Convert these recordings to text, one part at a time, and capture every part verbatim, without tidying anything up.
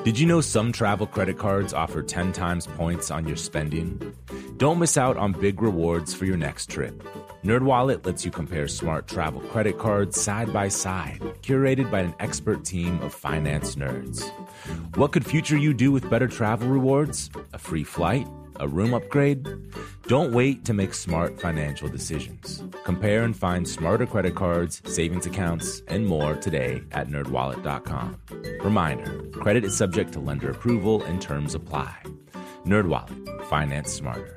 Did you know some travel credit cards offer ten times points on your spending? Don't miss out on big rewards for your next trip. NerdWallet lets you compare smart travel credit cards side by side, curated by an expert team of finance nerds. What could future you do with better travel rewards? A free flight? A room upgrade? Don't wait to make smart financial decisions. Compare and find smarter credit cards, savings accounts, and more today at nerd wallet dot com. Reminder, credit is subject to lender approval and terms apply. NerdWallet, finance smarter.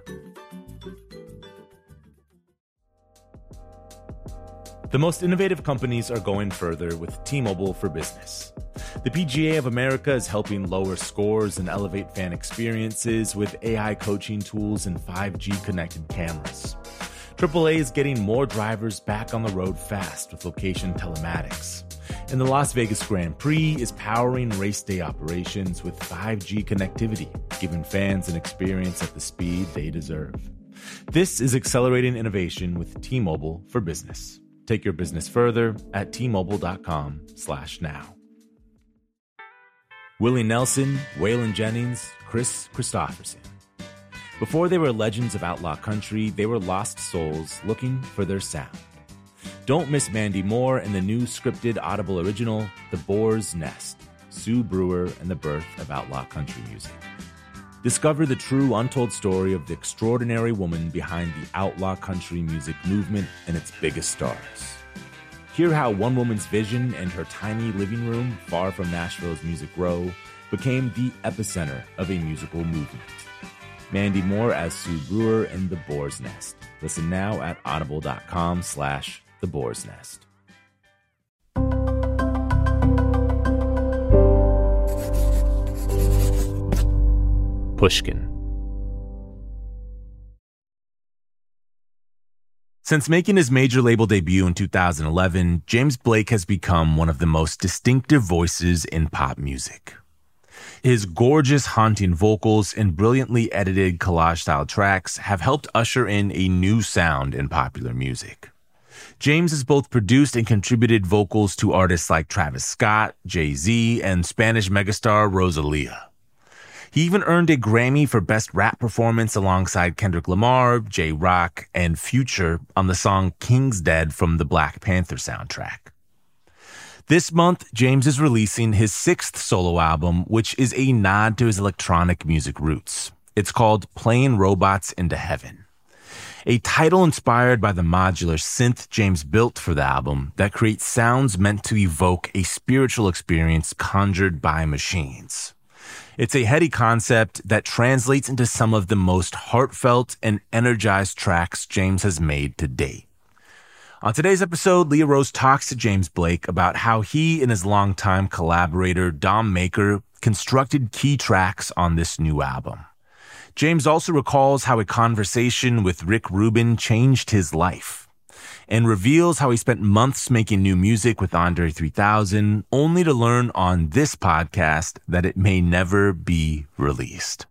The most innovative companies are going further with T-Mobile for Business. The P G A of America is helping lower scores and elevate fan experiences with A I coaching tools and five G connected cameras. triple A is getting more drivers back on the road fast with location telematics. And the Las Vegas Grand Prix is powering race day operations with five G connectivity, giving fans an experience at the speed they deserve. This is accelerating innovation with T-Mobile for Business. Take your business further at T Mobile dot com slash now. Willie Nelson, Waylon Jennings, Chris Christopherson. Before they were legends of outlaw country, they were lost souls looking for their sound. Don't miss Mandy Moore and the new scripted Audible original, The Boar's Nest, Sue Brewer and the Birth of Outlaw Country Music. Discover the true untold story of the extraordinary woman behind the outlaw country music movement and its biggest stars. Hear how one woman's vision and her tiny living room, far from Nashville's Music Row, became the epicenter of a musical movement. Mandy Moore as Sue Brewer in The Boar's Nest. Listen now at audible dot com slash The Boar's Nest. Pushkin. Since making his major label debut in two thousand eleven, James Blake has become one of the most distinctive voices in pop music. His gorgeous, haunting vocals and brilliantly edited collage-style tracks have helped usher in a new sound in popular music. James has both produced and contributed vocals to artists like Travis Scott, Jay-Z, and Spanish megastar Rosalía. He even earned a Grammy for Best Rap Performance alongside Kendrick Lamar, J-Rock, and Future on the song King's Dead from the Black Panther soundtrack. This month, James is releasing his sixth solo album, which is a nod to his electronic music roots. It's called Playing Robots into Heaven, a title inspired by the modular synth James built for the album that creates sounds meant to evoke a spiritual experience conjured by machines. It's a heady concept that translates into some of the most heartfelt and energized tracks James has made to date. On today's episode, Leah Rose talks to James Blake about how he and his longtime collaborator, Dom Maker, constructed key tracks on this new album. James also recalls how a conversation with Rick Rubin changed his life, and reveals how he spent months making new music with Andre three thousand, only to learn on this podcast that it may never be released.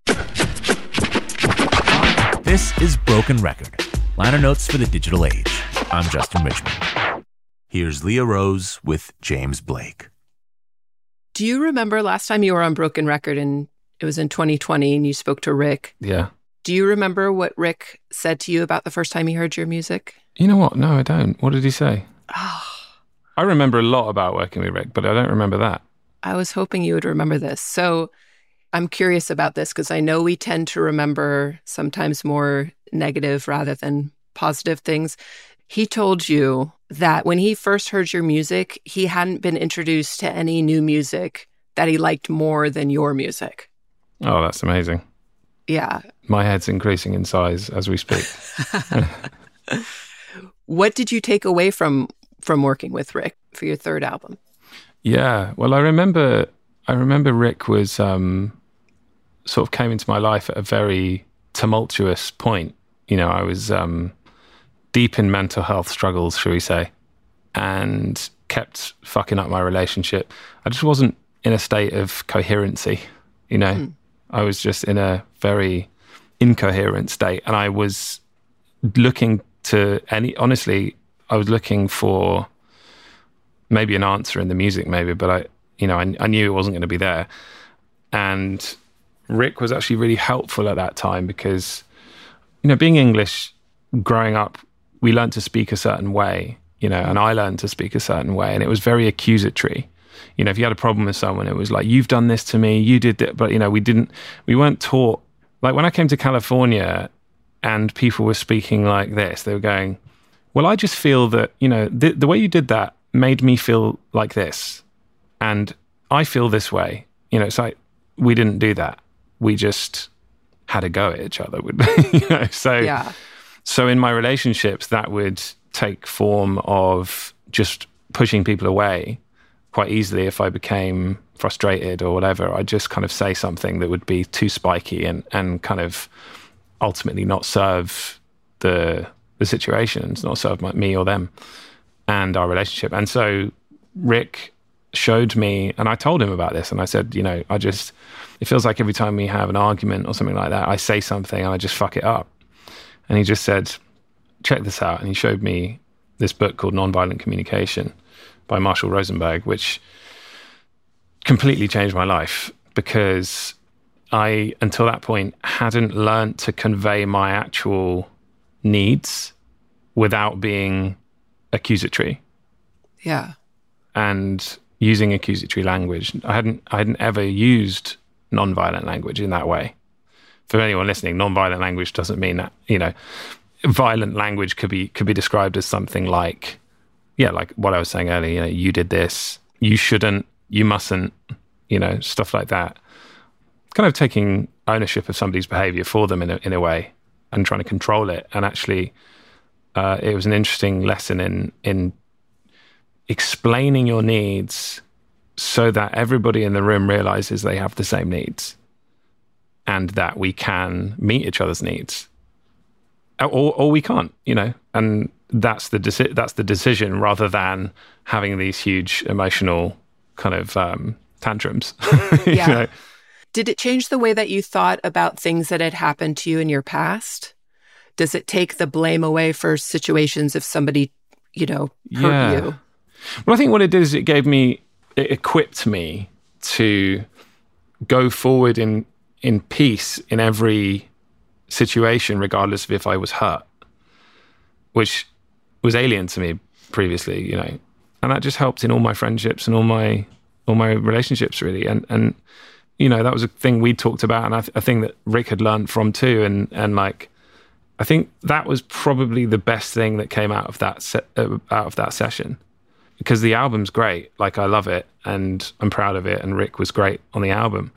This is Broken Record, liner notes for the digital age. I'm Justin Richmond. Here's Leah Rose with James Blake. Do you remember last time you were on Broken Record, and it was in twenty twenty, and you spoke to Rick? Yeah. Do you remember what Rick said to you about the first time he heard your music? You know what? No, I don't. What did he say? Oh. I remember a lot about working with Rick, but I don't remember that. I was hoping you would remember this. So I'm curious about this because I know we tend to remember sometimes more negative rather than positive things. He told you that when he first heard your music, he hadn't been introduced to any new music that he liked more than your music. Oh, that's amazing. Yeah. My head's increasing in size as we speak. What did you take away from from working with Rick for your third album? Yeah, well, I remember I remember Rick was um, sort of came into my life at a very tumultuous point. You know, I was um, deep in mental health struggles, shall we say, and kept fucking up my relationship. I just wasn't in a state of coherency, you know. Mm. I was just in a very incoherent state, and I was looking to any, honestly, I was looking for maybe an answer in the music, maybe, but I, you know, I, I knew it wasn't going to be there. And Rick was actually really helpful at that time because, you know, being English, growing up, we learned to speak a certain way, you know, and I learned to speak a certain way, and it was very accusatory. You know, if you had a problem with someone, it was like, you've done this to me, you did it. But, you know, we didn't, we weren't taught. Like when I came to California and people were speaking like this, they were going, well, I just feel that, you know, the, the way you did that made me feel like this. And I feel this way. You know, it's like, we didn't do that. We just had a go at each other. you know? So, yeah. so in my relationships, that would take form of just pushing people away quite easily. If I became frustrated or whatever, I'd just kind of say something that would be too spiky and, and kind of ultimately not serve the the situations, not serve my, me or them and our relationship. And so Rick showed me, and I told him about this, and I said, you know, I just, it feels like every time we have an argument or something like that, I say something and I just fuck it up. And he just said, check this out. And he showed me this book called Nonviolent Communication by Marshall Rosenberg, which completely changed my life because I, until that point, hadn't learned to convey my actual needs without being accusatory. Yeah. And using accusatory language. I hadn't I hadn't ever used nonviolent language in that way. For anyone listening, nonviolent language doesn't mean that, you know, violent language could be could be described as something like, yeah, like what I was saying earlier, you know, you did this, you shouldn't, you mustn't, you know, stuff like that. Kind of taking ownership of somebody's behavior for them in a, in a way and trying to control it. And actually, uh, it was an interesting lesson in in explaining your needs so that everybody in the room realizes they have the same needs and that we can meet each other's needs, or or we can't, you know. And that's the deci- that's the decision, rather than having these huge emotional kind of um, tantrums. Yeah. You know? Did it change the way that you thought about things that had happened to you in your past? Does it take the blame away for situations if somebody, you know, hurt yeah. you? Well, I think what it did is it gave me, it equipped me to go forward in in peace in every situation, regardless of if I was hurt, which was alien to me previously, you know. And that just helped in all my friendships and all my all my relationships, really. And and you know, that was a thing we talked about, and I th- a thing that Rick had learned from too. And and like, I think that was probably the best thing that came out of that se- uh, out of that session, because the album's great. Like, I love it, and I'm proud of it. And Rick was great on the album,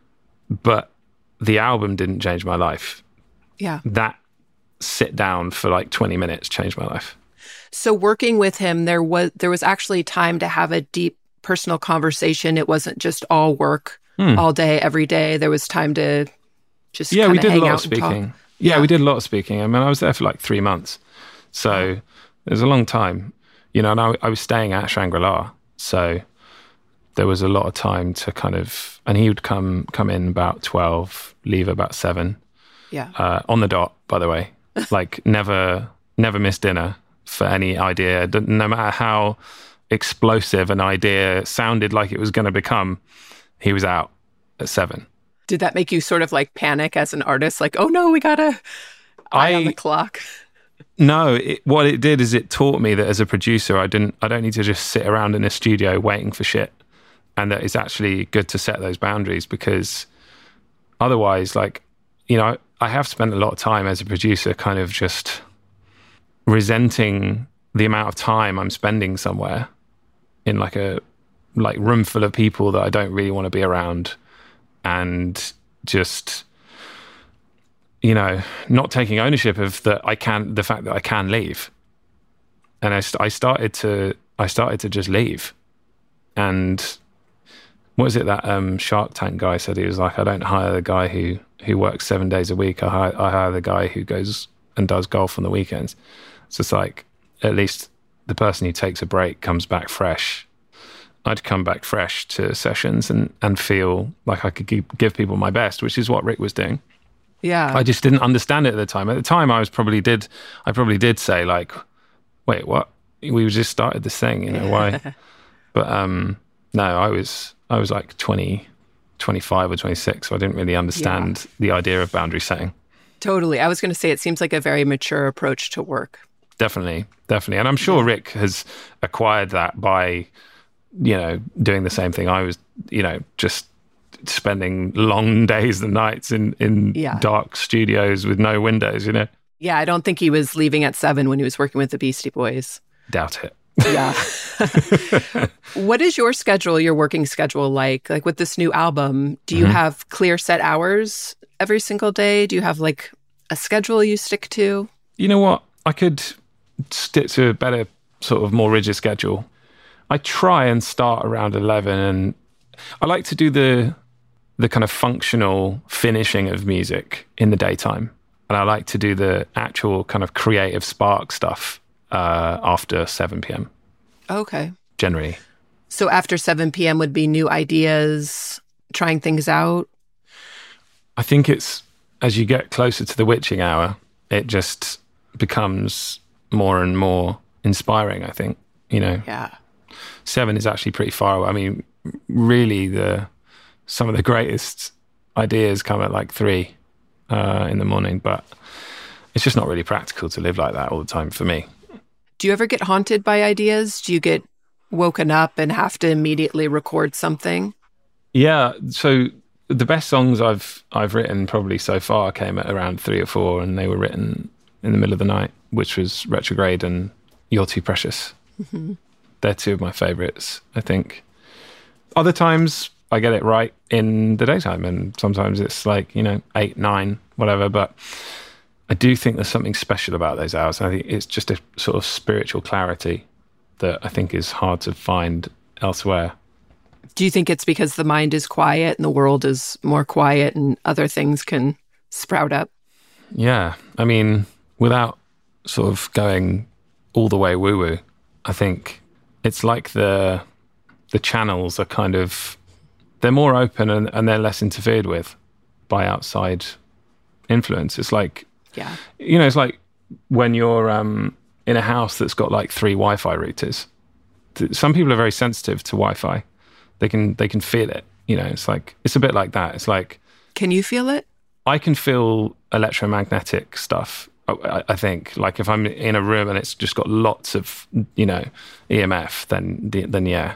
but the album didn't change my life. Yeah, that sit down for like twenty minutes changed my life. So working with him, there was there was actually time to have a deep personal conversation. It wasn't just all work. Hmm. All day, every day. There was time to just yeah, we did hang a lot out of speaking. Yeah, yeah, we did a lot of speaking. I mean, I was there for like three months, so oh. it was a long time, you know. And I, I was staying at Shangri-La, so there was a lot of time to kind of. And he would come come in about twelve, leave about seven. Yeah, uh, on the dot. By the way, like never never missed dinner for any idea, no matter how explosive an idea sounded like it was going to become. He was out at seven. Did that make you sort of like panic as an artist? Like, oh no, we got a eye I, on the clock. No, it, what it did is it taught me that as a producer, I didn't, I don't need to just sit around in a studio waiting for shit, and that it's actually good to set those boundaries, because otherwise, like, you know, I have spent a lot of time as a producer kind of just resenting the amount of time I'm spending somewhere in like a like room full of people that I don't really want to be around, and just, you know, not taking ownership of that I can, the fact that I can leave. And I, I started to, I started to just leave. And what was it that um, Shark Tank guy said? He was like, I don't hire the guy who, who works seven days a week. I hire, I hire the guy who goes and does golf on the weekends. So it's like, at least the person who takes a break comes back fresh. I'd come back fresh to sessions and, and feel like I could give, give people my best, which is what Rick was doing. Yeah. I just didn't understand it at the time. At the time, I was probably did, I probably did say like, wait, what? We just started this thing, you know, why? But um, No, I was I was like twenty, twenty-five or twenty-six, so I didn't really understand yeah. the idea of boundary setting. Totally. I was going to say, it seems like a very mature approach to work. Definitely, definitely. And I'm sure yeah. Rick has acquired that by, you know, doing the same thing I was, you know, just spending long days and nights in, in yeah. dark studios with no windows, you know? Yeah, I don't think he was leaving at seven when he was working with the Beastie Boys. Doubt it. Yeah. What is your schedule, your working schedule like? Like with this new album, do you mm-hmm. have clear set hours every single day? Do you have like a schedule you stick to? You know what? I could stick to a better, sort of more rigid schedule. I try and start around eleven, and I like to do the the kind of functional finishing of music in the daytime. And I like to do the actual kind of creative spark stuff uh, after seven p.m. Okay. Generally. So after seven p.m. would be new ideas, trying things out? I think it's, as you get closer to the witching hour, it just becomes more and more inspiring, I think. You know? Yeah. Seven is actually pretty far away. I mean, really, the some of the greatest ideas come at like three uh, in the morning, but it's just not really practical to live like that all the time for me. Do you ever get haunted by ideas? Do you get woken up and have to immediately record something? Yeah. So the best songs I've I've written probably so far came at around three or four, and they were written in the middle of the night, which was Retrograde and You're Too Precious. Mm-hmm. They're two of my favorites, I think. Other times I get it right in the daytime, and sometimes it's like, you know, eight, nine, whatever. But I do think there's something special about those hours. I think it's just a sort of spiritual clarity that I think is hard to find elsewhere. Do you think it's because the mind is quiet and the world is more quiet and other things can sprout up? Yeah. I mean, without sort of going all the way woo-woo, I think it's like the the channels are kind of, they're more open and, and they're less interfered with by outside influence. It's like, yeah, you know, it's like when you're um, in a house that's got like three Wi-Fi routers. Some people are very sensitive to Wi-Fi. They can they can feel it. You know, it's like, it's a bit like that. It's like, can you feel it? I can feel electromagnetic stuff. I, I think, like, if I'm in a room and it's just got lots of, you know, E M F, then then yeah.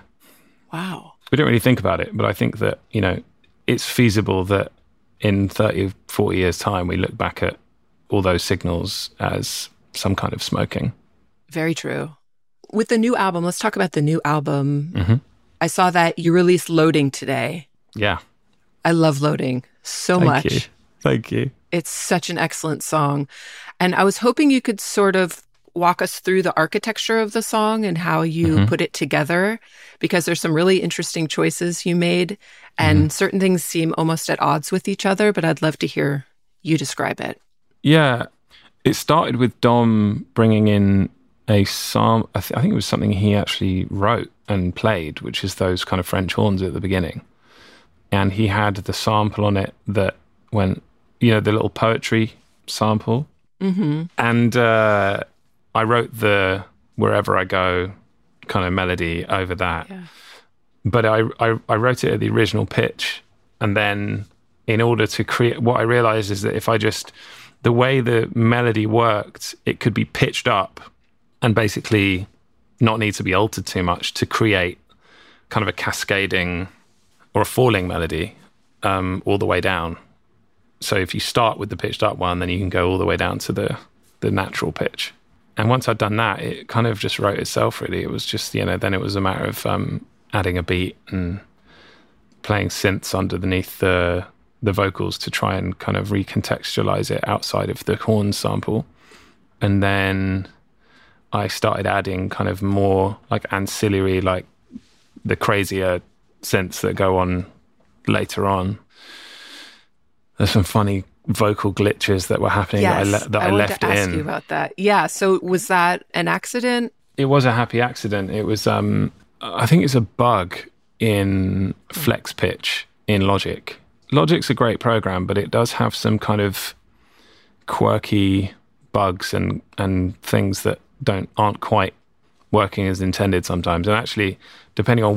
Wow. We don't really think about it, but I think that, you know, it's feasible that in thirty, forty years' time, we look back at all those signals as some kind of smoking. Very true. With the new album, let's talk about the new album. Mm-hmm. I saw that you released Loading today. Yeah. I love Loading so Thank much. You. Thank you. It's such an excellent song. And I was hoping you could sort of walk us through the architecture of the song and how you mm-hmm. put it together, because there's some really interesting choices you made, and mm-hmm. certain things seem almost at odds with each other, but I'd love to hear you describe it. Yeah. It started with Dom bringing in a psalm. I, th- I think it was something he actually wrote and played, which is those kind of French horns at the beginning. And he had the sample on it that went, you know, the little poetry sample. Mm-hmm. And uh, I wrote the Wherever I Go kind of melody over that. Yeah. But I, I, I wrote it at the original pitch. And then in order to create, what I realized is that if I just, the way the melody worked, it could be pitched up and basically not need to be altered too much to create kind of a cascading or a falling melody um, all the way down. So if you start with the pitched up one, then you can go all the way down to the, the natural pitch. And once I'd done that, it kind of just wrote itself, really. It was just, you know, then it was a matter of um, adding a beat and playing synths underneath the the vocals to try and kind of recontextualize it outside of the horn sample. And then I started adding kind of more like ancillary, like the crazier synths that go on later on. There's some funny vocal glitches that were happening yes, that I, le- that I, I left to ask in. You about that. Yeah. So was that an accident? It was a happy accident. It was, um, I think it's a bug in FlexPitch in Logic. Logic's a great program, but it does have some kind of quirky bugs and, and things that don't aren't quite working as intended sometimes. And actually, depending on what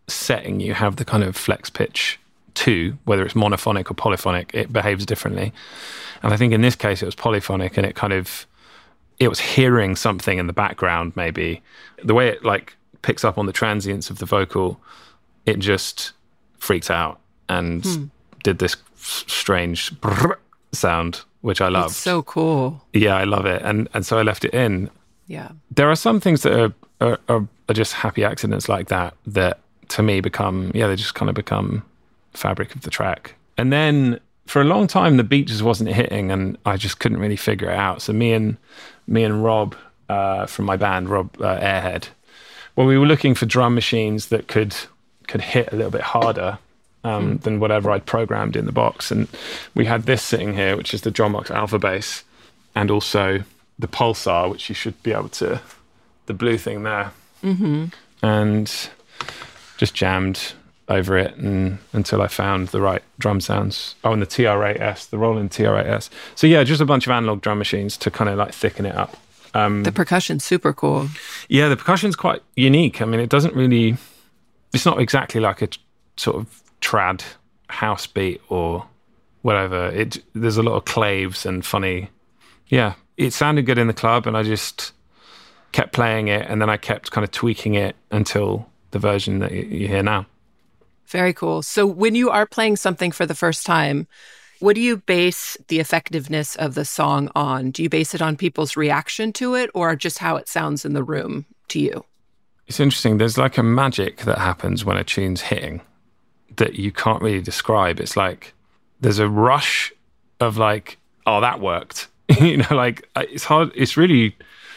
setting you have the kind of flex pitch to, whether it's monophonic or polyphonic, it behaves differently. And I think in this case it was polyphonic, and it kind of, it was hearing something in the background maybe. The way it like picks up on the transients of the vocal, it just freaked out and hmm. did this strange sound, which I loved. It's so cool. Yeah, I love it. And and so I left it in. Yeah. There are some things that are, are, are, are just happy accidents like that, that to me become, yeah, they just kind of become fabric of the track. And then for a long time, the beat just wasn't hitting, and I just couldn't really figure it out. So me and me and Rob uh, from my band, Rob uh, Airhead, well, we were looking for drum machines that could could hit a little bit harder um, mm. than whatever I'd programmed in the box. And we had this sitting here, which is the Drumbox Alpha Bass, and also the Pulsar, which you should be able to, the blue thing there. Mm-hmm. And just jammed over it and until I found the right drum sounds. Oh, and the T R eight S, the Roland T R eight S. So yeah, just a bunch of analog drum machines to kind of like thicken it up. Um, the percussion's super cool. Yeah, the percussion's quite unique. I mean, it doesn't really, it's not exactly like a t- sort of trad house beat or whatever. It There's a lot of claves and funny, yeah. It sounded good in the club, and I just kept playing it, and then I kept kind of tweaking it until the version that you hear now. Very cool. So when you are playing something for the first time, what do you base the effectiveness of the song on? Do you base it on people's reaction to it, or just how it sounds in the room to you? It's interesting. There's like a magic that happens when a tune's hitting that you can't really describe. It's like there's a rush of like, oh, that worked. You know, like it's hard. It's really,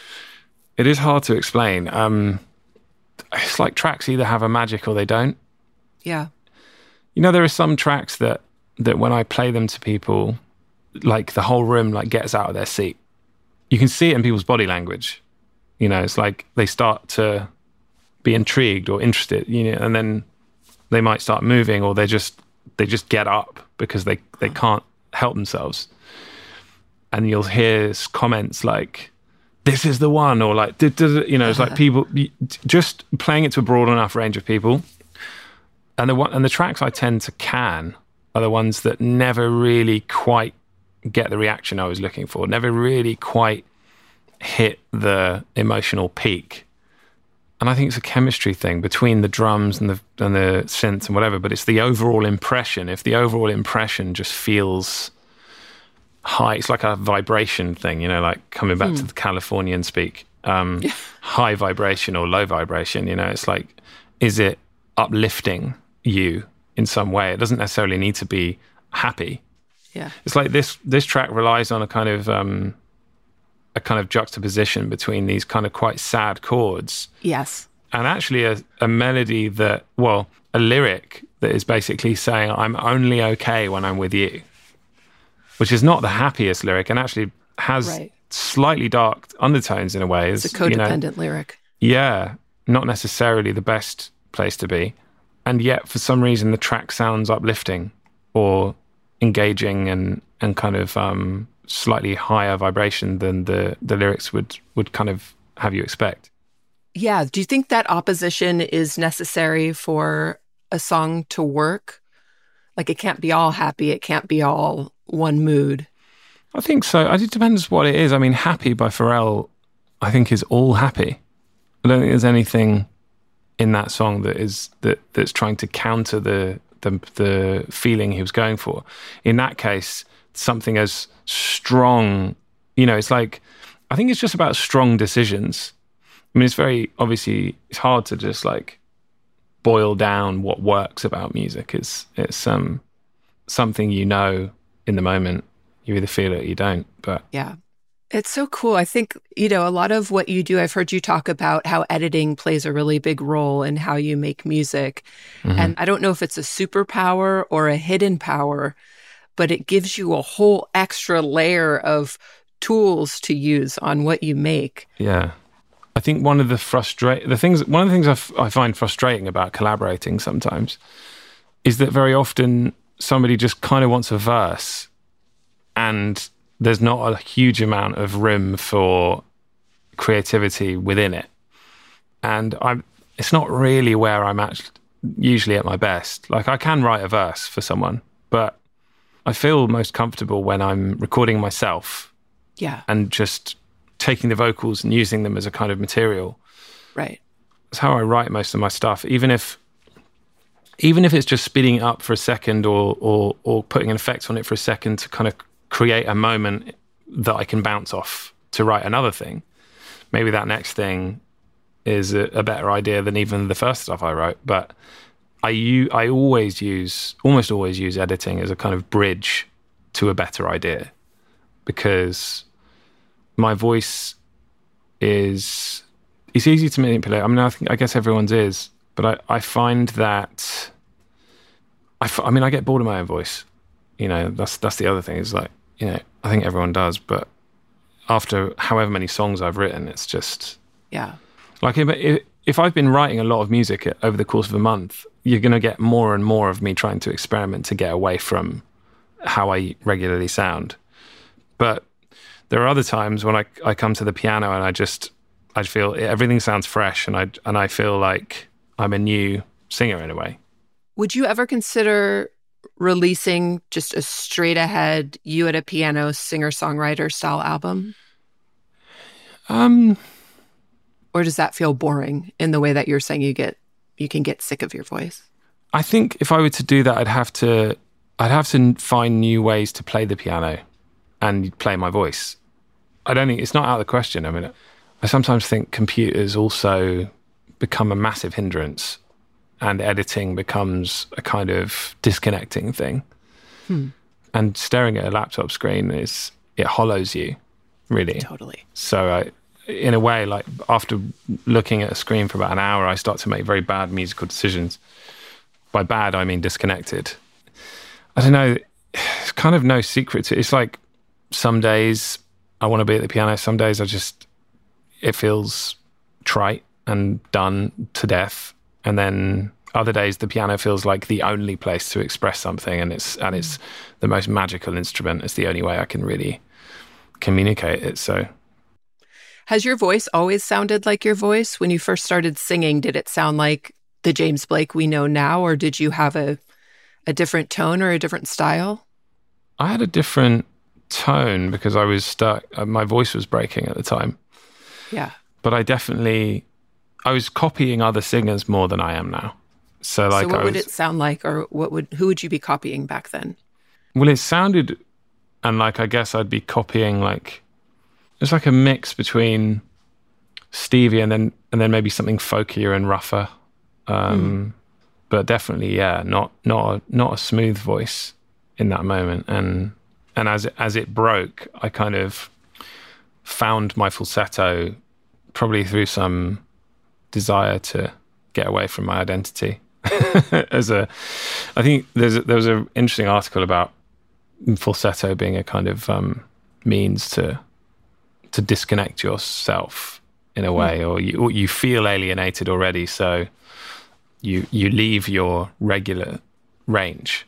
it is hard to explain. Um, it's like tracks either have a magic or they don't. Yeah. You know, there are some tracks that, that when I play them to people, like the whole room like gets out of their seat. You can see it in people's body language. You know, it's like they start to be intrigued or interested, you know, and then they might start moving, or they just, they just get up because they, they can't help themselves. And you'll hear comments like, this is the one, or like, you know, it's like people just playing it to a broad enough range of people. And the one, and the tracks I tend to can are the ones that never really quite get the reaction I was looking for, never really quite hit the emotional peak. And I think it's a chemistry thing between the drums and the and the synth and whatever, but it's the overall impression. If the overall impression just feels high, it's like a vibration thing, you know, like coming back hmm. to the Californian speak, um, yeah. high vibration or low vibration, you know, it's like, is it uplifting you in some way? It doesn't necessarily need to be happy. Yeah. It's like this, this track relies on a kind of, um, a kind of juxtaposition between these kind of quite sad chords. Yes. And actually a, a melody that, well, a lyric that is basically saying, I'm only okay when I'm with you, which is not the happiest lyric and actually has right. slightly dark undertones in a way. It's a codependent you know, lyric. Yeah, not necessarily the best place to be. And yet, for some reason, the track sounds uplifting or engaging and, and kind of um, slightly higher vibration than the, the lyrics would, would kind of have you expect. Yeah. Do you think that opposition is necessary for a song to work? Like it can't be all happy. It can't be all one mood. I think so. It depends what it is. I mean, Happy by Pharrell, I think is all happy. I don't think there's anything in that song that is that that's trying to counter the the, the feeling he was going for. In that case, something as strong, you know, it's like, I think it's just about strong decisions. I mean, it's very, obviously, it's hard to just like boil down what works about music. It's, it's um, something you know in the moment. You either feel it or you don't, but... Yeah. It's so cool. I think, you know, a lot of what you do, I've heard you talk about how editing plays a really big role in how you make music. Mm-hmm. And I don't know if it's a superpower or a hidden power, but it gives you a whole extra layer of tools to use on what you make. Yeah. I think one of the frustrate the things, one of the things I, f- I find frustrating about collaborating sometimes is that very often somebody just kind of wants a verse and there's not a huge amount of room for creativity within it. And I'm, it's not really where I'm at usually at my best. Like I can write a verse for someone, but I feel most comfortable when I'm recording myself. Yeah. And just taking the vocals and using them as a kind of material. Right. That's how I write most of my stuff. Even if even if it's just speeding it up for a second or or or putting an effect on it for a second to kind of create a moment that I can bounce off to write another thing. Maybe that next thing is a, a better idea than even the first stuff I wrote. But I, u- I always use, almost always use editing as a kind of bridge to a better idea, because my voice is, it's easy to manipulate. I mean, I think, I guess everyone's is, but I, I find that, I, f- I mean, I get bored of my own voice. You know, that's, that's the other thing is like, you know, I think everyone does, but after however many songs I've written, it's just, yeah. Like if, if I've been writing a lot of music over the course of a month, you're going to get more and more of me trying to experiment to get away from how I regularly sound. But there are other times when I, I come to the piano and I just, I feel everything sounds fresh, and I, and I feel like I'm a new singer in a way. Would you ever consider releasing just a straight ahead, you at a piano singer-songwriter style album? Um... Or does that feel boring in the way that you're saying you get you can get sick of your voice? I think if I were to do that, I'd have to I'd have to find new ways to play the piano and play my voice. I don't think it's not out of the question. I mean, I sometimes think computers also become a massive hindrance, and editing becomes a kind of disconnecting thing. Hmm. And staring at a laptop screen is it hollows you, really. Totally. So I. In a way, like after looking at a screen for about an hour, I start to make very bad musical decisions. By bad, I mean disconnected. I don't know, it's kind of no secret to it. It's like some days I want to be at the piano, some days I just, it feels trite and done to death. And then other days the piano feels like the only place to express something, and it's and it's the most magical instrument. It's the only way I can really communicate it, so... Has your voice always sounded like your voice? When you first started singing, did it sound like the James Blake we know now, or did you have a a different tone or a different style? I had a different tone because I was stuck. Uh, my voice was breaking at the time. Yeah. But I definitely, I was copying other singers more than I am now. So like, so what I would was, it sound like, or what would who would you be copying back then? Well, it sounded, and like I guess I'd be copying like. It's like a mix between Stevie and then and then maybe something folkier and rougher, um, mm. but definitely, yeah, not not a, not a smooth voice in that moment. And and as it, as it broke, I kind of found my falsetto probably through some desire to get away from my identity. As a, I think there's a, there was an interesting article about falsetto being a kind of um, means to. to disconnect yourself in a way, mm. or you or you feel alienated already, so you you leave your regular range.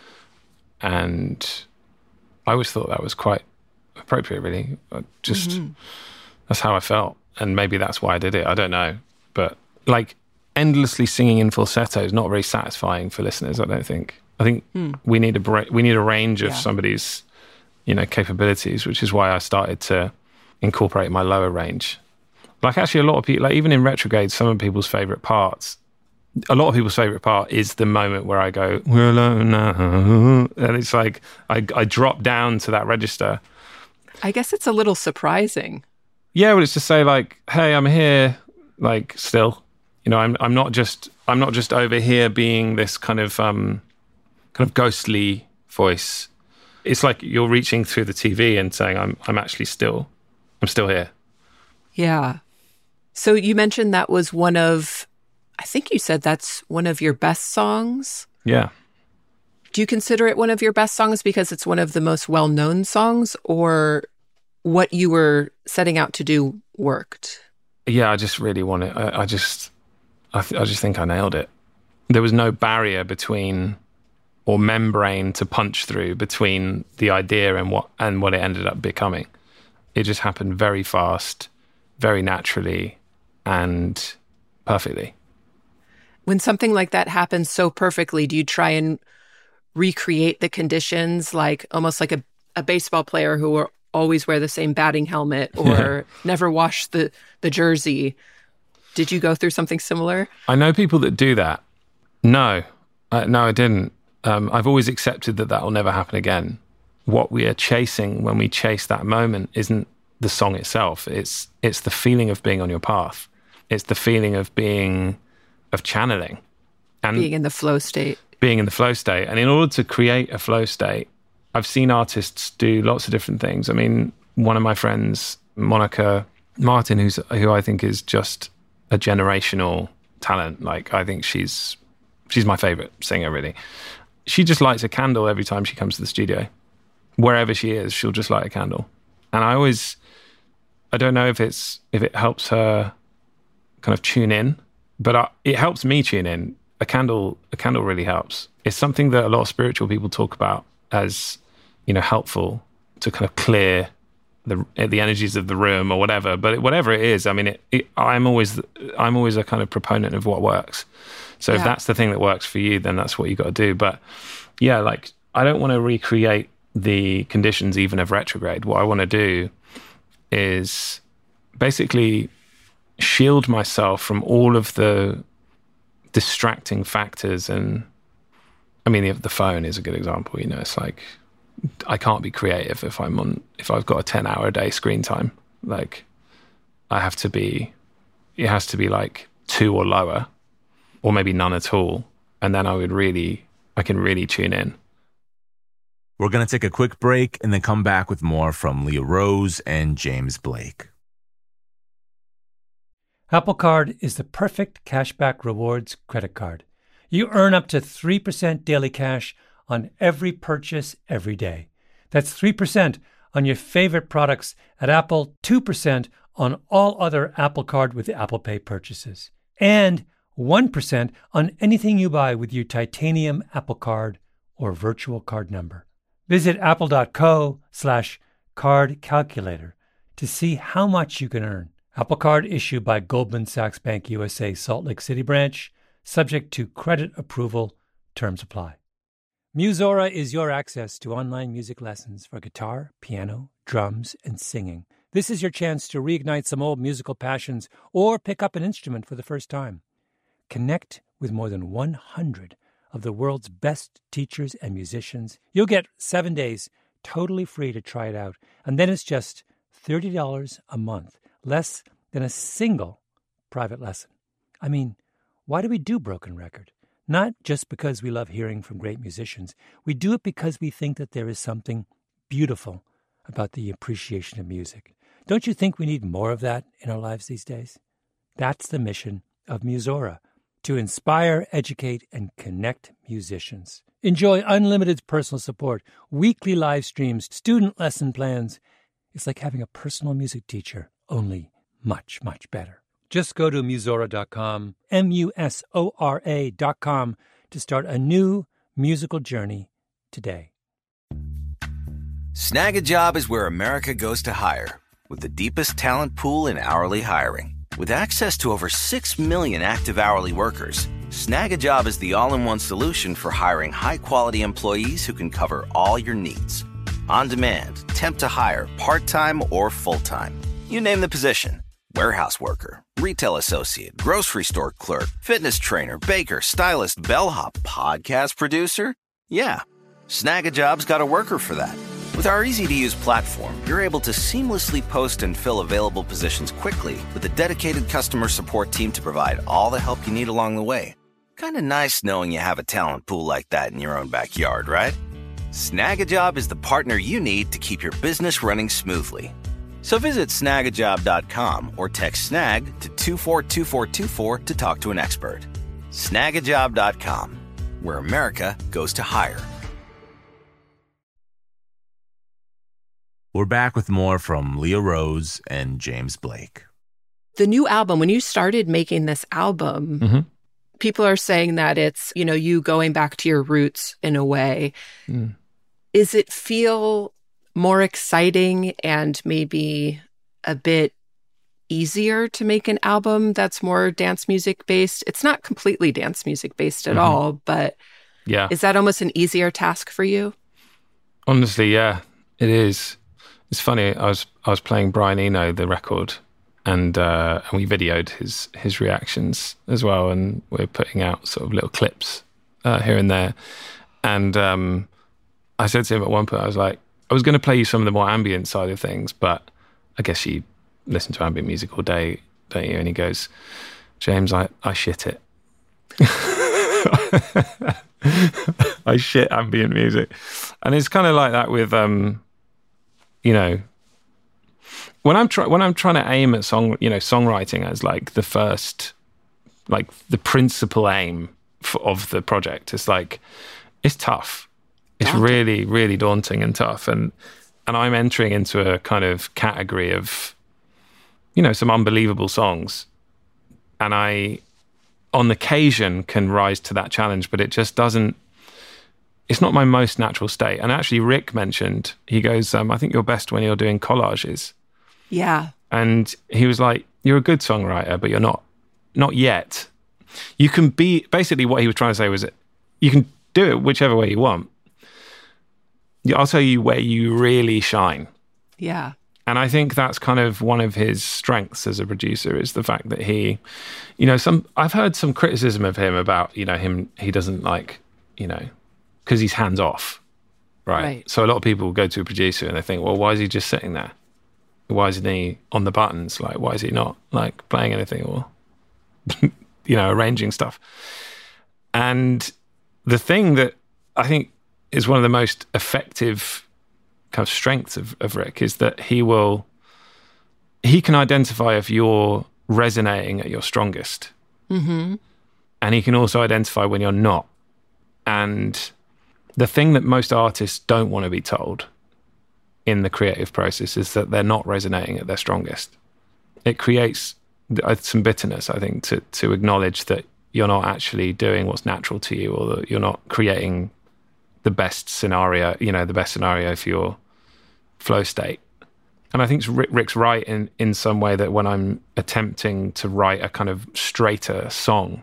And I always thought that was quite appropriate, really. I just mm-hmm. that's how I felt, and maybe that's why I did it. I don't know, but like endlessly singing in falsetto is not very satisfying for listeners. I don't think. I think mm. we need a bra- we need a range of yeah. somebody's, you know, capabilities, which is why I started to incorporate my lower range. Like actually a lot of people, like even in Retrograde, some of people's favorite parts, a lot of people's favorite part is the moment where I go, we're alone now. And it's like, I, I drop down to that register. I guess it's a little surprising. Yeah, well, it's to say like, hey, I'm here, like still, you know, I'm, I'm not just, I'm not just over here being this kind of, um, kind of ghostly voice. It's like you're reaching through the T V and saying, I'm, I'm actually still, I'm still here. Yeah. So you mentioned that was one of, I think you said that's one of your best songs. Yeah. Do you consider it one of your best songs because it's one of the most well-known songs, or what you were setting out to do worked? Yeah, I just really want it. I, I just, I, th- I just think I nailed it. There was no barrier between, or membrane to punch through between the idea and what and what it ended up becoming. It just happened very fast, very naturally, and perfectly. When something like that happens so perfectly, do you try and recreate the conditions, like almost like a, a baseball player who will always wear the same batting helmet or never wash the, the jersey? Did you go through something similar? I know people that do that. No, uh, no, I didn't. Um, I've always accepted that that will never happen again. What we are chasing when we chase that moment isn't the song itself. It's it's the feeling of being on your path. It's the feeling of being, of channeling. And being in the flow state. Being in the flow state. And in order to create a flow state, I've seen artists do lots of different things. I mean, one of my friends, Monica Martin, who's who I think is just a generational talent. Like, I think she's she's my favorite singer, really. She just lights a candle every time she comes to the studio. Wherever she is, she'll just light a candle. And I always, I don't know if it's if it helps her kind of tune in, but I, it helps me tune in. A candle, a candle really helps. It's something that a lot of spiritual people talk about as, you know, helpful to kind of clear the the energies of the room or whatever. But whatever it is, I mean, it, it, I'm always I'm always a kind of proponent of what works. So yeah. If that's the thing that works for you, then that's what you got to do. But yeah, like, I don't want to recreate the conditions even of retrograde. What I want to do is basically shield myself from all of the distracting factors. And I mean, the, the phone is a good example. You know, it's like, I can't be creative if I'm on, if I've got a ten hour a day screen time. Like, I have to be, it has to be like two or lower, or maybe none at all. And then I would really, I can really tune in. We're going to take a quick break and then come back with more from Leah Rose and James Blake. Apple Card is the perfect cashback rewards credit card. You earn up to three percent daily cash on every purchase every day. That's three percent on your favorite products at Apple, two percent on all other Apple Card with Apple Pay purchases, and one percent on anything you buy with your titanium Apple Card or virtual card number. Visit apple.co slash card calculator to see how much you can earn. Apple Card issued by Goldman Sachs Bank U S A Salt Lake City branch, subject to credit approval. Terms apply. Musora is your access to online music lessons for guitar, piano, drums, and singing. This is your chance to reignite some old musical passions or pick up an instrument for the first time. Connect with more than one hundred of the world's best teachers and musicians. You'll get seven days totally free to try it out, and then it's just thirty dollars a month, less than a single private lesson. I mean, why do we do Broken Record? Not just because we love hearing from great musicians. We do it because we think that there is something beautiful about the appreciation of music. Don't you think we need more of that in our lives these days? That's the mission of Musora, to inspire, educate, and connect musicians. Enjoy unlimited personal support, weekly live streams, student lesson plans. It's like having a personal music teacher, only much, much better. Just go to musora dot com, M U S O R A dot com, to start a new musical journey today. Snag a Job is where America goes to hire, with the deepest talent pool in hourly hiring. With access to over six million active hourly workers, Snag a Job is the all-in-one solution for hiring high-quality employees who can cover all your needs. On demand, temp to hire, part-time or full-time. You name the position. Warehouse worker, retail associate, grocery store clerk, fitness trainer, baker, stylist, bellhop, podcast producer. Yeah, Snag a Job's got a worker for that. With our easy-to-use platform, you're able to seamlessly post and fill available positions quickly with a dedicated customer support team to provide all the help you need along the way. Kind of nice knowing you have a talent pool like that in your own backyard, right? Snag a Job is the partner you need to keep your business running smoothly. So visit snag a job dot com or text SNAG to two four two four two four to talk to an expert. snag a job dot com, where America goes to hire. We're back with more from Leah Rose and James Blake. The new album, when you started making this album, mm-hmm. people are saying that it's, you know, you going back to your roots in a way. Mm. Is it feel more exciting and maybe a bit easier to make an album that's more dance music based? It's not completely dance music based at mm-hmm. all, but yeah, is that almost an easier task for you? Honestly, yeah, it is. It's funny. I was I was playing Brian Eno, the record, and uh, and we videoed his his reactions as well, and we're putting out sort of little clips uh, here and there. And um, I said to him at one point, I was like, I was going to play you some of the more ambient side of things, but I guess you listen to ambient music all day, don't you? And he goes, James, I, I shit it. I shit ambient music. And it's kind of like that with, um, you know, when I'm trying when I'm trying to aim at song, you know, songwriting as like the first, like the principal aim for, of the project. It's like, it's tough. It's daunting. really, really daunting and tough. And and I'm entering into a kind of category of, you know, some unbelievable songs. And I, on occasion, can rise to that challenge, but it just doesn't, it's not my most natural state. And actually, Rick mentioned, he goes, um, I think you're best when you're doing collages. Yeah. And he was like, you're a good songwriter, but you're not, not yet. You can be, basically what he was trying to say was, you can do it whichever way you want. I'll tell you where you really shine. Yeah. And I think that's kind of one of his strengths as a producer, is the fact that he, you know, some, I've heard some criticism of him about, you know, him, he doesn't like, you know, because he's hands off, right? right? So a lot of people go to a producer and they think, well, why is he just sitting there? Why isn't he on the buttons? Like, why is he not like playing anything or, you know, arranging stuff? And the thing that I think is one of the most effective kind of strengths of, of Rick is that he will, he can identify if you're resonating at your strongest. Mm-hmm. And he can also identify when you're not. And the thing that most artists don't want to be told in the creative process is that they're not resonating at their strongest. It creates some bitterness, I think, to, to acknowledge that you're not actually doing what's natural to you, or that you're not creating the best scenario, you know, the best scenario for your flow state. And I think Rick, Rick's right in, in some way that when I'm attempting to write a kind of straighter song,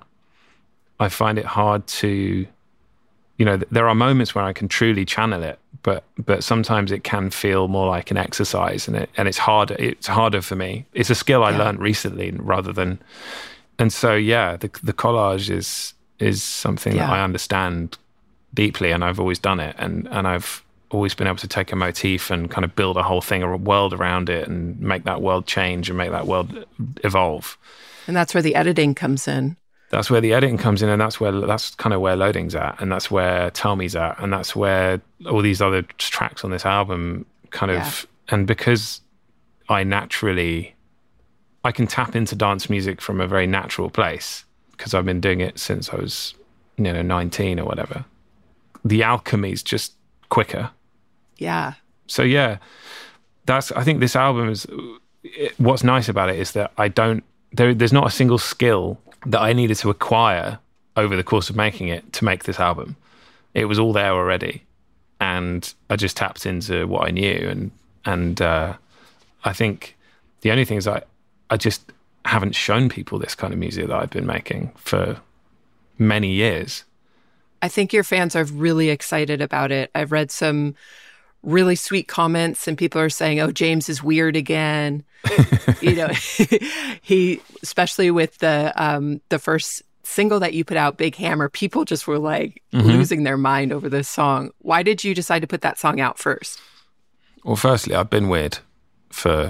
I find it hard to, you know, there are moments where I can truly channel it, but but sometimes it can feel more like an exercise, and it and it's harder. It's harder for me. It's a skill I yeah. learned recently rather than, and so yeah, the the collage is is something yeah. that I understand deeply, and I've always done it, and and I've always been able to take a motif and kind of build a whole thing, a world around it, and make that world change and make that world evolve. And that's where the editing comes in. That's where the editing comes in, and that's where that's kind of where Loading's at, and that's where Tell Me's at, and that's where all these other tracks on this album kind of, yeah. and because I naturally, I can tap into dance music from a very natural place because I've been doing it since I was, you know, nineteen or whatever. The alchemy's just quicker. Yeah. So yeah, that's, I think this album is, it, what's nice about it is that I don't, there, there's not a single skill that I needed to acquire over the course of making it to make this album. It was all there already. And I just tapped into what I knew. And, and uh, I think the only thing is I, I just haven't shown people this kind of music that I've been making for many years. I think your fans are really excited about it. I've read some really sweet comments, and people are saying, oh, James is weird again. You know, he, especially with the um, the first single that you put out, Big Hammer, people just were like mm-hmm. losing their mind over this song. Why did you decide to put that song out first? Well, firstly, I've been weird for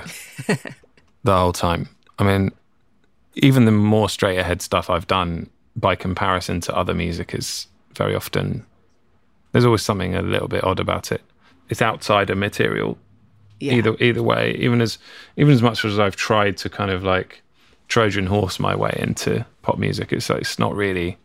the whole time. I mean, even the more straight ahead stuff I've done by comparison to other music is very often, there's always something a little bit odd about it. It's outsider material. Yeah. Either either way, even as even as much as I've tried to kind of like Trojan horse my way into pop music, it's it's not really.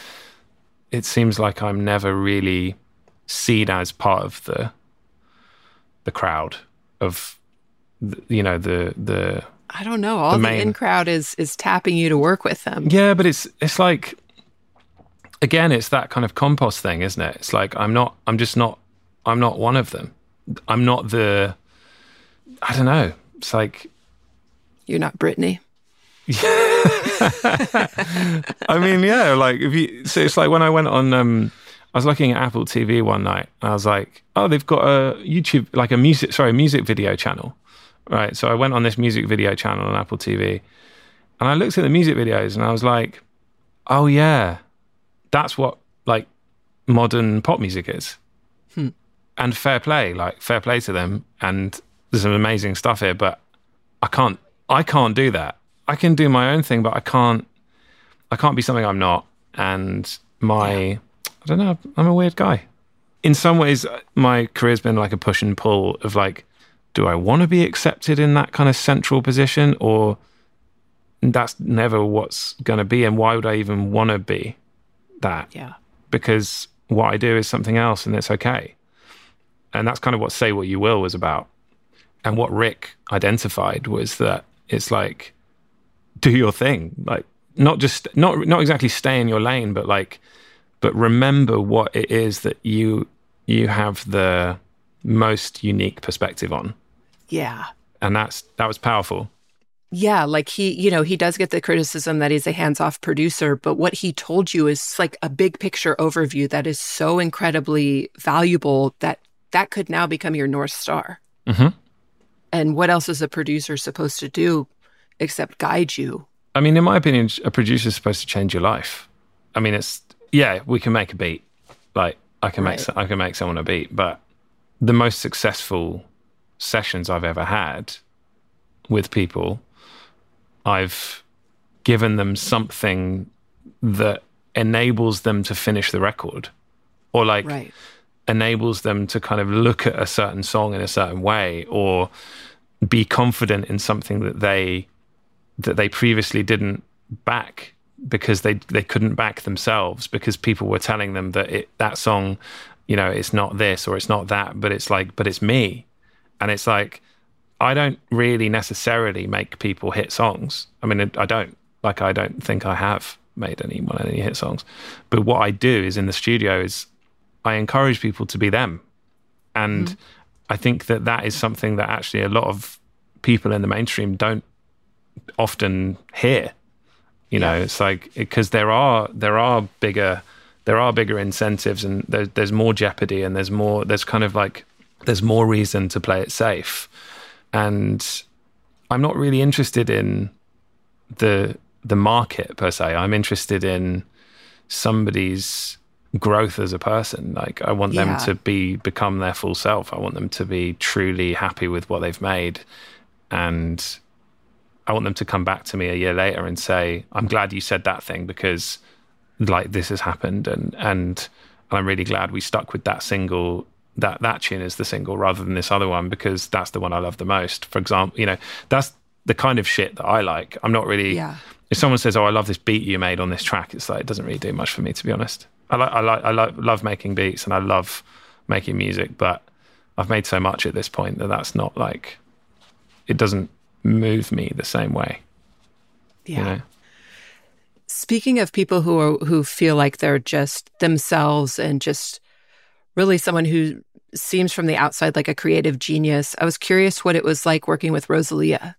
It seems like I'm never really seen as part of the the crowd of, the, you know, the the. I don't know. All the, main, the in crowd is is tapping you to work with them. Yeah, but it's it's like, again, it's that kind of compost thing, isn't it? It's like I'm not. I'm just not. I'm not one of them. I'm not the. I don't know. It's like, You're not Britney. I mean, yeah, like if you, so it's like when I went on, um, I was looking at Apple T V one night and I was like, oh, they've got a YouTube, like a music, sorry, music video channel. Right. So I went on this music video channel on Apple T V and I looked at the music videos and I was like, oh yeah, that's what like modern pop music is. Hmm. And fair play, like fair play to them. And there's some amazing stuff here, but I can't, I can't do that. I can do my own thing, but I can't, I can't be something I'm not. And my, yeah. I don't know, I'm a weird guy. In some ways, my career's been like a push and pull of like, do I want to be accepted in that kind of central position, or that's never what's going to be? And why would I even want to be that? Yeah. Because what I do is something else and it's okay. And that's kind of what Say What You Will was about. And what Rick identified was that it's like, do your thing. Like, not just, not not exactly stay in your lane, but like, but remember what it is that you you have the most unique perspective on. Yeah. And that's that was powerful. Yeah, like he, you know, he does get the criticism that he's a hands-off producer, but what he told you is like a big picture overview that is so incredibly valuable that that could now become your North Star. Mm-hmm. And what else is a producer supposed to do except guide you? I mean, in my opinion, a producer is supposed to change your life. I mean, it's, yeah, we can make a beat. Like, I can Right. make I can make someone a beat, but the most successful sessions I've ever had with people, I've given them something that enables them to finish the record, or like Right. enables them to kind of look at a certain song in a certain way, or be confident in something that they that they previously didn't back because they they couldn't back themselves, because people were telling them that it, that song, you know, it's not this or it's not that, but it's like, but it's me. And it's like, I don't really necessarily make people hit songs. I mean, I don't, like, I don't think I have made any, well, any hit songs. But what I do is in the studio is I encourage people to be them. And mm-hmm. I think that that is something that actually a lot of people in the mainstream don't often hear. You know, yeah. It's like, because there are, there are bigger, there are bigger incentives, and there's, there's more jeopardy, and there's more, there's kind of like, there's more reason to play it safe. And I'm not really interested in the the market per se. I'm interested in somebody's growth as a person. Like, I want Yeah. them to be become their full self. I want them to be truly happy with what they've made. And I want them to come back to me a year later and say, I'm glad you said that thing, because like this has happened, and and I'm really glad we stuck with that single. That that tune is the single rather than this other one, because that's the one I love the most. For example, you know, that's the kind of shit that I like. I'm not really, Yeah. if someone says, oh, I love this beat you made on this track, it's like, it doesn't really do much for me, to be honest. I like, I like, I like, love making beats, and I love making music, but I've made so much at this point that that's not like, it doesn't move me the same way. Yeah. You know? Speaking of people who are, who feel like they're just themselves and just really someone who seems from the outside like a creative genius, I was curious what it was like working with Rosalia.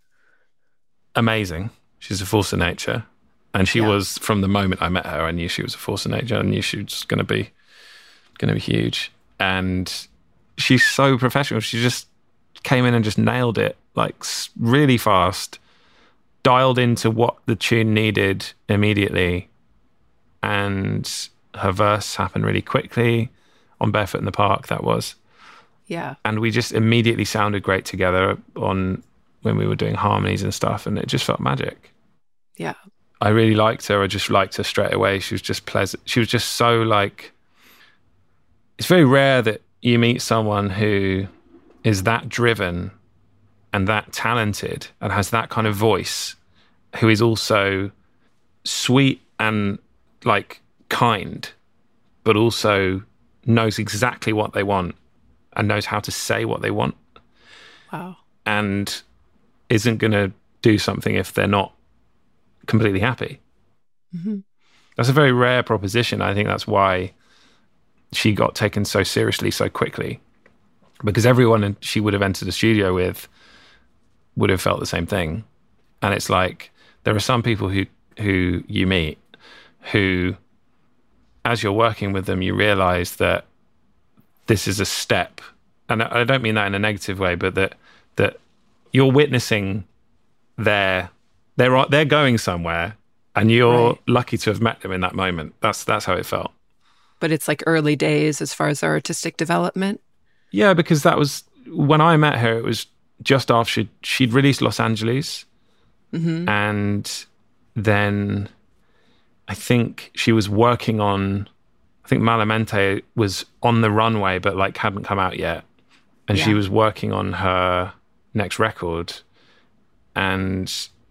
Amazing. She's a force of nature. And she Yeah. was, from the moment I met her, I knew she was a force of nature. I knew she was going to be, going to be huge. And she's so professional. She just came in and just nailed it, like really fast, dialed into what the tune needed immediately. And her verse happened really quickly. On Barefoot in the Park, that was. Yeah. And we just immediately sounded great together on when we were doing harmonies and stuff, and it just felt magic. Yeah. I really liked her. I just liked her straight away. She was just pleasant. She was just so like, it's very rare that you meet someone who is that driven and that talented and has that kind of voice, who is also sweet and like kind, but also knows exactly what they want and knows how to say what they want. Wow. And isn't going to do something if they're not completely happy. Mm-hmm. That's a very rare proposition. I think that's why she got taken so seriously so quickly, because everyone she would have entered the studio with would have felt the same thing. And it's like, there are some people who, who you meet who, as you're working with them, you realize that this is a step. And I don't mean that in a negative way, but that that you're witnessing their, they're, they're going somewhere, and you're right. lucky to have met them in that moment. That's that's how it felt. But it's like early days as far as our artistic development? Yeah, because that was, when I met her, it was just after she'd, she'd released Los Angeles. Mm-hmm. And then I think she was working on, I think Malamente was on the runway, but like hadn't come out yet. And yeah. she was working on her next record. And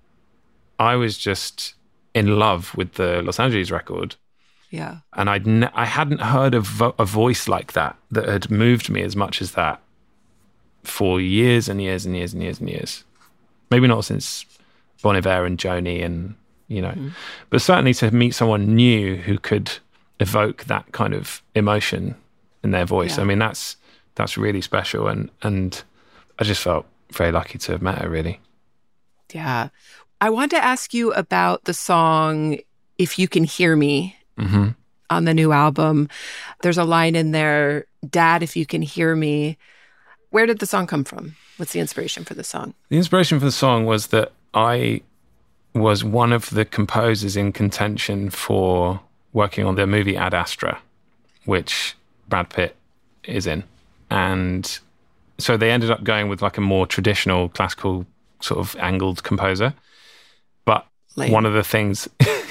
I was just in love with the Los Angeles record. Yeah. And I'd ne- I hadn't heard a, vo- a voice like that that had moved me as much as that for years and years and years and years and years. Maybe not since Bon Iver and Joni and, you know, mm. but certainly to meet someone new who could evoke that kind of emotion in their voice. Yeah. I mean, that's that's really special. And, and I just felt very lucky to have met her, really. Yeah. I want to ask you about the song If You Can Hear Me mm-hmm. on the new album. There's a line in there, Dad, if you can hear me. Where did the song come from? What's the inspiration for the song? The inspiration for the song was that I was one of the composers in contention for working on the movie Ad Astra, which Brad Pitt is in. And so they ended up going with like a more traditional classical sort of angled composer. But Lame. One of the things,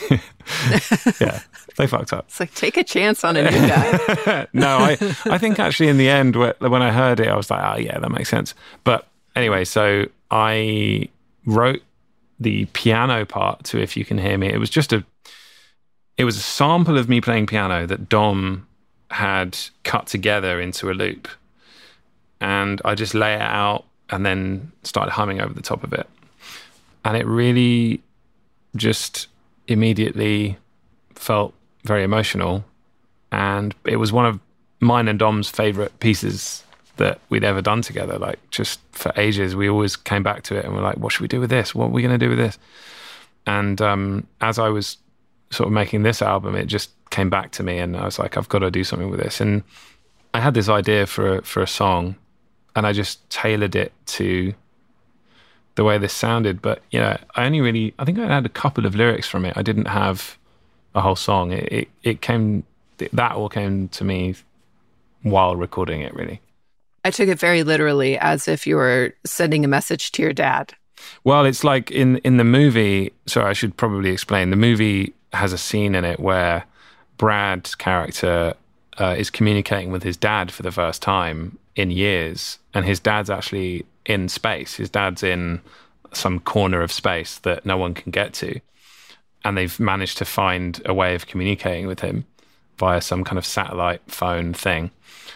yeah, they fucked up. It's like, take a chance on a new guy. No, I, I think actually in the end, when I heard it, I was like, oh yeah, that makes sense. But anyway, so I wrote the piano part to If You Can Hear Me. It was just a, it was a sample of me playing piano that Dom had cut together into a loop. And I just lay it out and then started humming over the top of it. And it really just immediately felt very emotional. And it was one of mine and Dom's favorite pieces that we'd ever done together. Like, just for ages, we always came back to it and we're like, what should we do with this? What are we going to do with this? And um, as I was sort of making this album, it just came back to me and I was like, I've got to do something with this. And I had this idea for a, for a song and I just tailored it to the way this sounded. But, you know, I only really, I think I had a couple of lyrics from it. I didn't have a whole song. It, it, it came, that all came to me while recording it, really. I took it very literally, as if you were sending a message to your dad. Well, it's like in, in the movie, sorry, I should probably explain. The movie has a scene in it where Brad's character uh, is communicating with his dad for the first time in years. And his dad's actually in space. His dad's in some corner of space that no one can get to. And they've managed to find a way of communicating with him via some kind of satellite phone thing.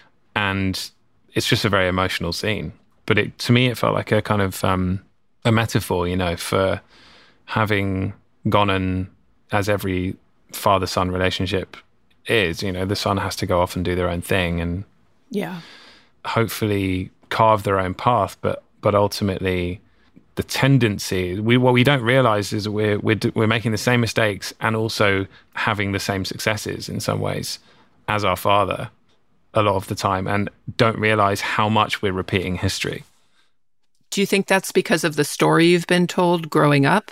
And it's just a very emotional scene. But it, to me, it felt like a kind of um, a metaphor, you know, for having gone and, as every father-son relationship is, you know, the son has to go off and do their own thing and yeah, hopefully carve their own path. But but ultimately, the tendency, we what we don't realize is we're we're we're making the same mistakes and also having the same successes in some ways as our father a lot of the time, and don't realize how much we're repeating history. Do you think that's because of the story you've been told growing up?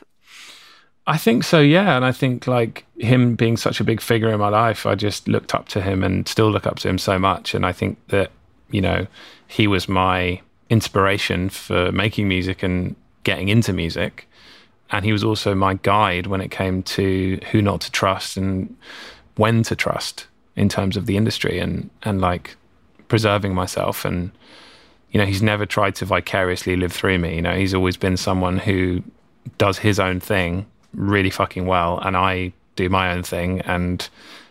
I think so, yeah. And I think, like, him being such a big figure in my life, I just looked up to him and still look up to him so much. And I think that, you know, he was my inspiration for making music and getting into music. And he was also my guide when it came to who not to trust and when to trust in terms of the industry and, and like preserving myself. And, you know, he's never tried to vicariously live through me. You know, he's always been someone who does his own thing really fucking well, and I do my own thing, and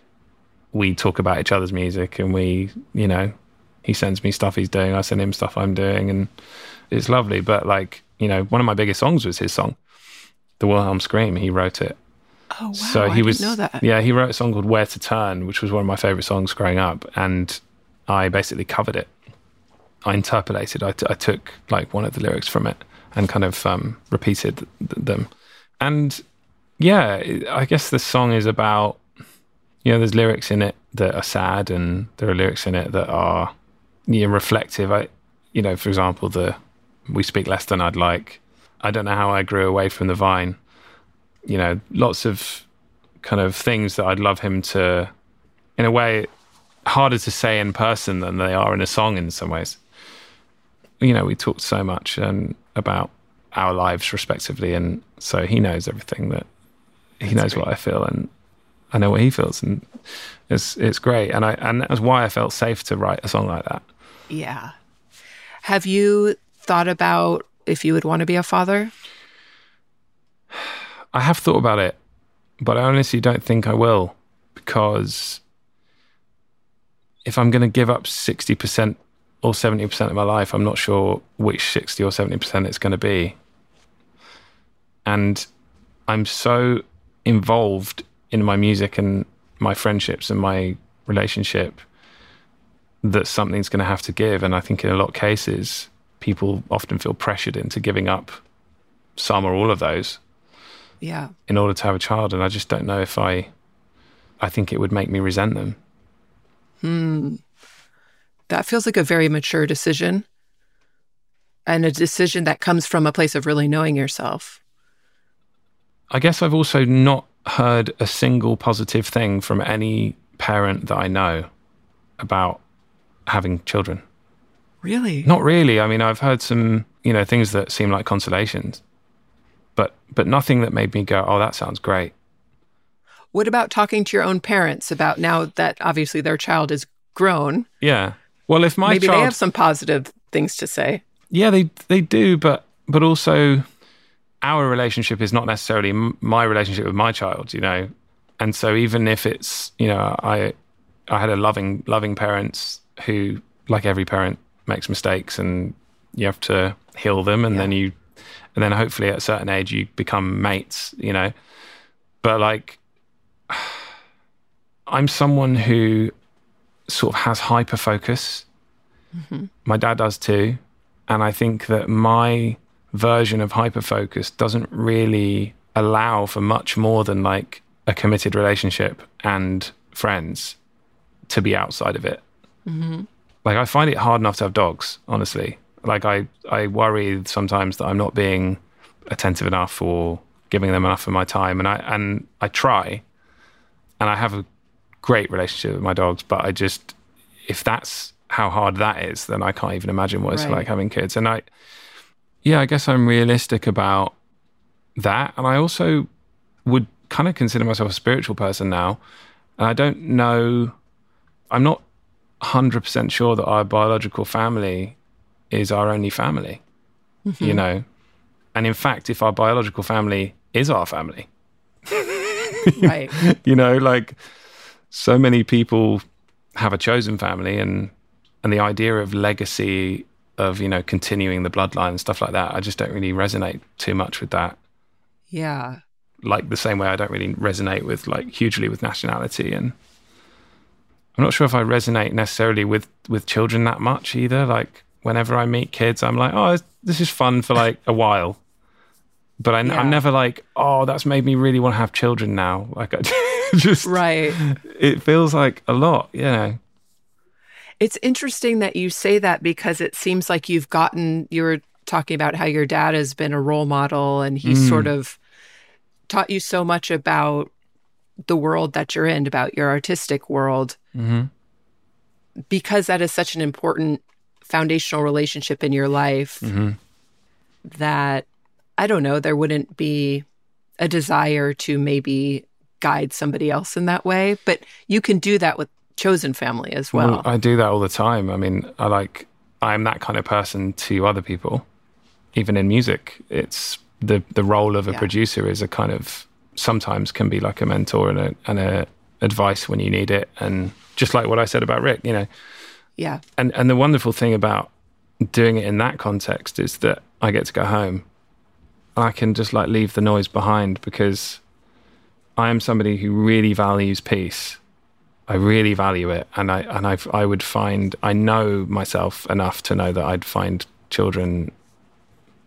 we talk about each other's music, and we, you know, he sends me stuff he's doing, I send him stuff I'm doing, and it's lovely. But, like, you know, one of my biggest songs was his song, The Wilhelm Scream. He wrote it. Oh, wow. So he I was, didn't know that. Yeah, he wrote a song called Where to Turn, which was one of my favorite songs growing up, and I basically covered it. I interpolated, I, t- I took like one of the lyrics from it and kind of um, repeated th- them. And yeah, I guess the song is about, you know, there's lyrics in it that are sad, and there are lyrics in it that are, you know, reflective. I, you know, for example, the "We speak less than I'd like," "I don't know how I grew away from the vine." You know, lots of kind of things that I'd love him to, in a way, harder to say in person than they are in a song in some ways. You know, we talked so much um, about our lives respectively, and so he knows everything that he That's knows great. What I feel, and I know what he feels, and it's it's great. And I and that's why I felt safe to write a song like that. Yeah. Have you thought about if you would want to be a father? I have thought about it, but I honestly don't think I will, because if I'm going to give up sixty percent or seventy percent of my life, I'm not sure which sixty or seventy percent it's going to be. And I'm so involved in my music and my friendships and my relationship that something's going to have to give. And I think in a lot of cases, people often feel pressured into giving up some or all of those. Yeah. In order to have a child. And I just don't know if I, I think it would make me resent them. Hmm. That feels like a very mature decision, and a decision that comes from a place of really knowing yourself. I guess I've also not heard a single positive thing from any parent that I know about having children. Really? Not really. I mean, I've heard some, you know, things that seem like consolations, but but nothing that made me go, oh, that sounds great. What about talking to your own parents about, now that obviously their child is grown? Yeah. Well, if my maybe child, they have some positive things to say. Yeah, they they do, but but also our relationship is not necessarily m- my relationship with my child, you know. And so even if it's, you know, I I had a loving loving parents who, like every parent, makes mistakes, and you have to heal them, and yeah. then you and then hopefully at a certain age you become mates, you know. But like, I'm someone who sort of has hyper focus. Mm-hmm. My dad does too. And I think that my version of hyper focus doesn't really allow for much more than like a committed relationship and friends to be outside of it. Mm-hmm. Like, I find it hard enough to have dogs, honestly. Like, I, I worry sometimes that I'm not being attentive enough or giving them enough of my time. And I, and I try, and I have a great relationship with my dogs, but I just, if that's how hard that is, then I can't even imagine what it's right. like having kids. And I, yeah, I guess I'm realistic about that. And I also would kind of consider myself a spiritual person now. And I don't know, I'm not one hundred percent sure that our biological family is our only family, mm-hmm. you know? And in fact, if our biological family is our family, right? You know, like, so many people have a chosen family, and and the idea of legacy, of, you know, continuing the bloodline and stuff like that, I just don't really resonate too much with that. Yeah. Like the same way I don't really resonate with, like, hugely with nationality. And I'm not sure if I resonate necessarily with, with children that much either. Like, whenever I meet kids, I'm like, oh, this is fun for like a while. But I, yeah. I'm never like, oh, that's made me really want to have children now. Like, I just, right. It feels like a lot, you know. It's interesting that you say that, because it seems like you've gotten, you were talking about how your dad has been a role model, and he's mm. sort of taught you so much about the world that you're in, about your artistic world, mm-hmm. because that is such an important foundational relationship in your life, mm-hmm. that, I don't know, there wouldn't be a desire to maybe guide somebody else in that way. But you can do that with chosen family as well. Well, I do that all the time. I mean, I like, I'm that kind of person to other people. Even in music, it's the the role of a yeah. producer is a kind of, sometimes can be like a mentor and a and a advice when you need it. And just like what I said about Rick, you know. Yeah. And and the wonderful thing about doing it in that context is that I get to go home and I can just like leave the noise behind, because I am somebody who really values peace. I really value it, and I and I I would find, I know myself enough to know that I'd find children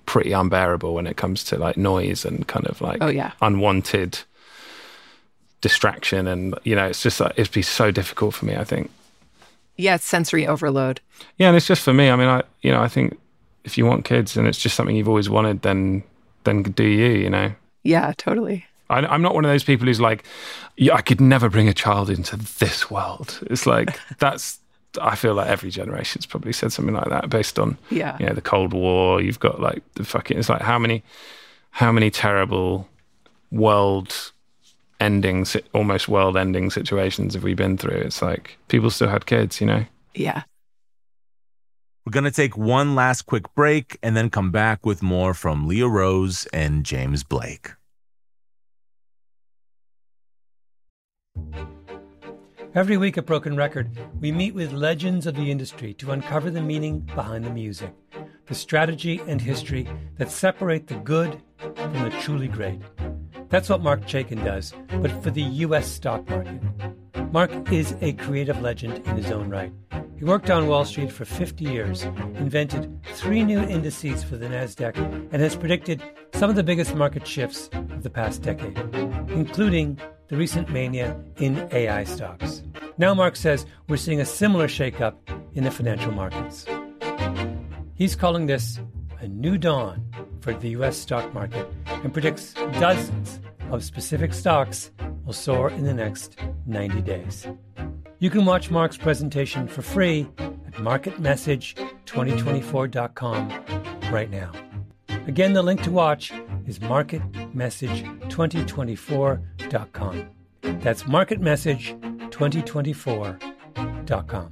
pretty unbearable when it comes to like noise and kind of like oh, yeah. unwanted distraction. And, you know, it's just like, it'd be so difficult for me, I think. Yeah, it's sensory overload. Yeah, and it's just for me. I mean, I, you know, I think if you want kids and it's just something you've always wanted, then, then do you, you know? Yeah, totally. I, I'm not one of those people who's like, yeah, I could never bring a child into this world. It's like, that's, I feel like every generation's probably said something like that based on, yeah. you know, the Cold War. You've got like the fucking, it's like how many, how many terrible world ending, almost world ending situations have we been through? It's like people still had kids, you know? Yeah. We're going to take one last quick break and then come back with more from Leah Rose and James Blake. Every week at Broken Record, we meet with legends of the industry to uncover the meaning behind the music, the strategy and history that separate the good from the truly great. That's what Marc Chaikin does, but for the U S stock market. Marc is a creative legend in his own right. He worked on Wall Street for fifty years, invented three new indices for the NASDAQ, and has predicted some of the biggest market shifts of the past decade, including the recent mania in A I stocks. Now Marc says we're seeing a similar shakeup in the financial markets. He's calling this a new dawn for the U S stock market and predicts dozens of specific stocks will soar in the next ninety days. You can watch Marc's presentation for free at market message twenty twenty-four dot com right now. Again, the link to watch is market message twenty twenty-four dot com. That's market message twenty twenty-four dot com.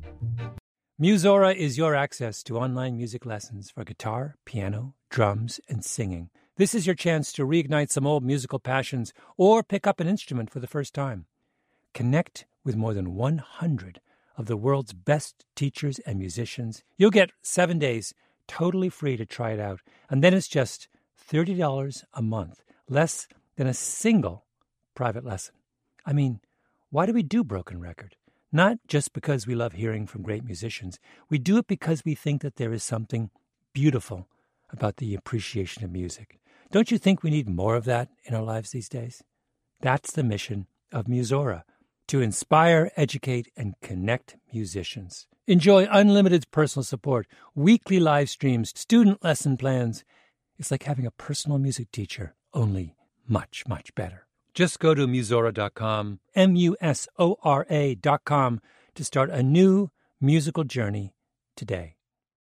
Musora is your access to online music lessons for guitar, piano, drums, and singing. This is your chance to reignite some old musical passions or pick up an instrument for the first time. Connect with more than one hundred of the world's best teachers and musicians. You'll get seven days totally free to try it out, and then it's just thirty dollars a month, less than a single private lesson. I mean, why do we do Broken Record? Not just because we love hearing from great musicians. We do it because we think that there is something beautiful about the appreciation of music. Don't you think we need more of that in our lives these days? That's the mission of Musora, to inspire, educate, and connect musicians. Enjoy unlimited personal support, weekly live streams, student lesson plans. It's like having a personal music teacher, only much, much better. Just go to musora dot com, M U S O R A dot com, to start a new musical journey today.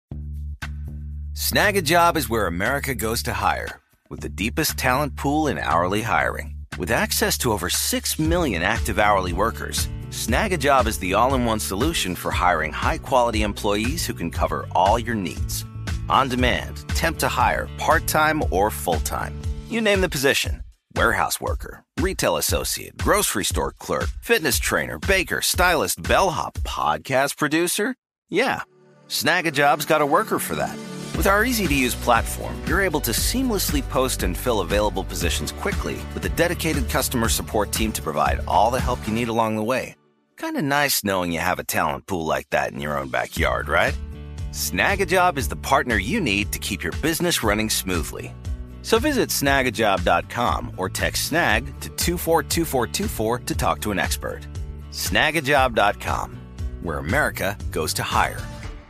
Snag a Job is where America goes to hire, with the deepest talent pool in hourly hiring. With access to over six million active hourly workers, Snag a Job is the all-in-one solution for hiring high-quality employees who can cover all your needs. On demand, temp to hire, part-time or full-time. You name the position. Warehouse worker, retail associate, grocery store clerk, fitness trainer, baker, stylist, bellhop, podcast producer. Yeah, Snag a Job's got a worker for that. With our easy-to-use platform, you're able to seamlessly post and fill available positions quickly with a dedicated customer support team to provide all the help you need along the way. Kind of nice knowing you have a talent pool like that in your own backyard, right? Snag a Job is the partner you need to keep your business running smoothly. So visit snag a job dot com or text SNAG to two four two four two four to talk to an expert. snag a job dot com, where America goes to hire.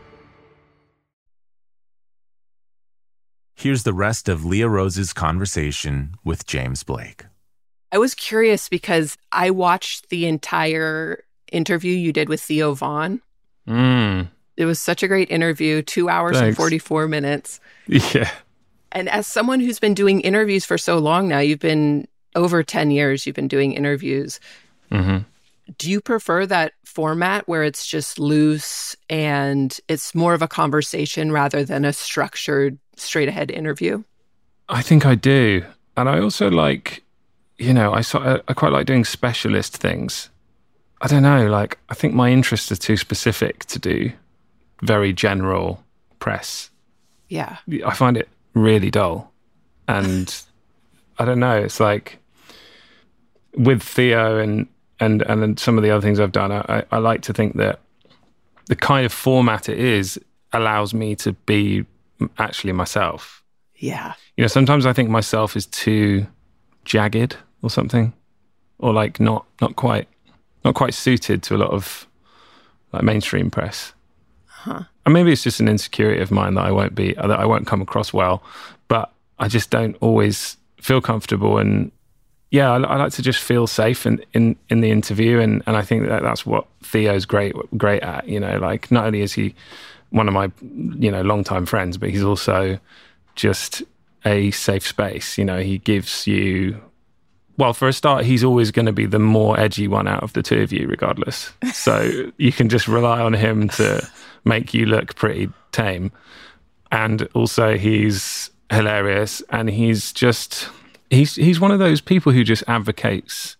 Here's the rest of Leah Rose's conversation with James Blake. I was curious because I watched the entire interview you did with Theo Von. Mm. It was such a great interview, two hours Thanks. and forty-four minutes. Yeah. And as someone who's been doing interviews for so long now, you've been over ten years, you've been doing interviews. Mm-hmm. Do you prefer that format where it's just loose and it's more of a conversation rather than a structured, straight ahead interview? I think I do. And I also like, you know, I, so, I quite like doing specialist things. I don't know, like, I think my interests are too specific to do very general press. Yeah. I find it really dull. And I don't know, it's like with Theo and and and some of the other things I've done, I, I like to think that the kind of format it is allows me to be actually myself. Yeah. You know, sometimes I think myself is too jagged or something, or like not not quite not quite suited to a lot of like mainstream press. Huh. And maybe it's just an insecurity of mine that I won't be that I won't come across well, but I just don't always feel comfortable. And yeah, I, I like to just feel safe in, in, in the interview, and, and I think that that's what Theo's great great at. You know, like not only is he one of my you know longtime friends, but he's also just a safe space. You know, he gives you, well, for a start, he's always going to be the more edgy one out of the two of you, regardless. So you can just rely on him to make you look pretty tame. And also, he's hilarious, and he's just he's he's one of those people who just advocates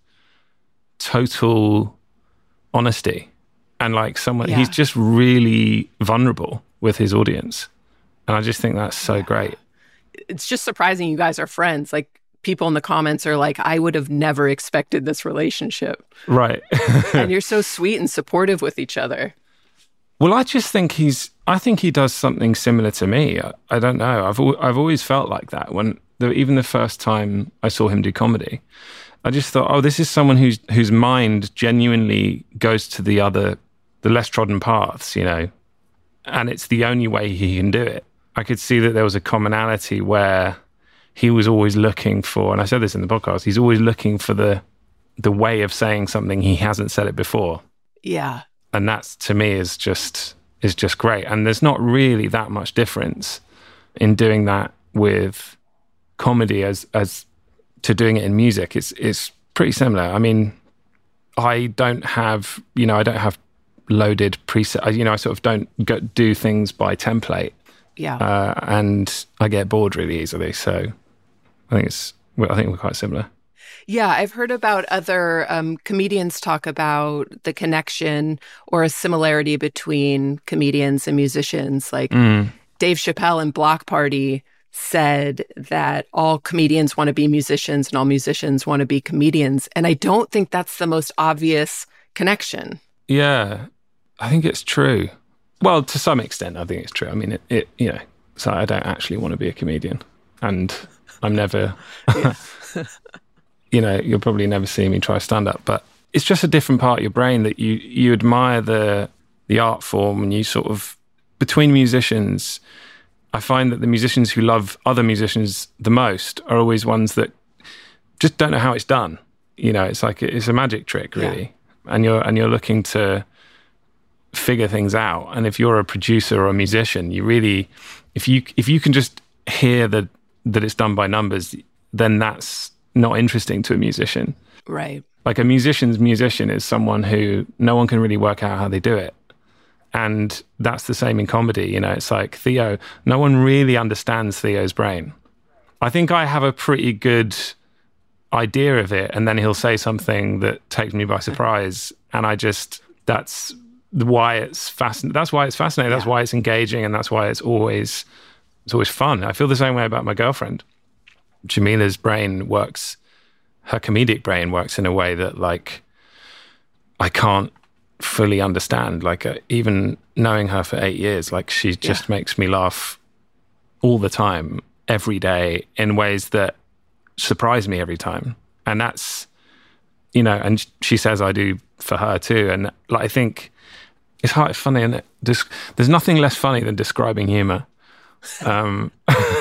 total honesty, and like someone Yeah. he's just really vulnerable with his audience, and I just think that's so Yeah. great. It's just surprising you guys are friends. Like, people in the comments are like, I would have never expected this relationship. Right. And you're so sweet and supportive with each other. Well, I just think he's, I think he does something similar to me. I, I don't know. I've al- I've always felt like that when, the, even the first time I saw him do comedy, I just thought, oh, this is someone whose whose mind genuinely goes to the other, the less trodden paths, you know, and it's the only way he can do it. I could see that there was a commonality where he was always looking for, and I said this in the podcast, he's always looking for the the way of saying something he hasn't said it before. Yeah. And that's, to me, is just is just great. And there's not really that much difference in doing that with comedy as as to doing it in music. It's it's pretty similar. I mean, I don't have, you know, I don't have loaded preset. You know, I sort of don't go, do things by template. Yeah. Uh, and I get bored really easily. So I think it's, well, I think we're quite similar. Yeah, I've heard about other um, comedians talk about the connection or a similarity between comedians and musicians. Like Mm. Dave Chappelle in Block Party said that all comedians want to be musicians and all musicians want to be comedians. And I don't think that's the most obvious connection. Yeah, I think it's true. Well, to some extent, I think it's true. I mean, it, it you know, so I don't actually want to be a comedian, and I'm never, you know, you'll probably never see me try stand up, but it's just a different part of your brain that you, you admire the, the art form, and you sort of, between musicians, I find that the musicians who love other musicians the most are always ones that just don't know how it's done. You know, it's like, it's a magic trick, really. Yeah. And you're, and you're looking to figure things out. And if you're a producer or a musician, you really, if you if you can just hear that that it's done by numbers, then that's not interesting to a musician. Right. Like a musician's musician is someone who no one can really work out how they do it. And that's the same in comedy. You know, it's like Theo, no one really understands Theo's brain. I think I have a pretty good idea of it, and then he'll say something that takes me by surprise, and I just, that's why it's fascinating. That's why it's fascinating. That's Yeah. why it's engaging, and that's why it's always it's always fun. I feel the same way about my girlfriend. Jamila's brain works, her comedic brain works in a way that, like, I can't fully understand. Like, uh, even knowing her for eight years, like, she just Yeah. makes me laugh all the time, every day, in ways that surprise me every time. And that's, you know, and she says I do for her too. And like, I think it's hard, it's funny, isn't it? Des- there's nothing less funny than describing humor. Um,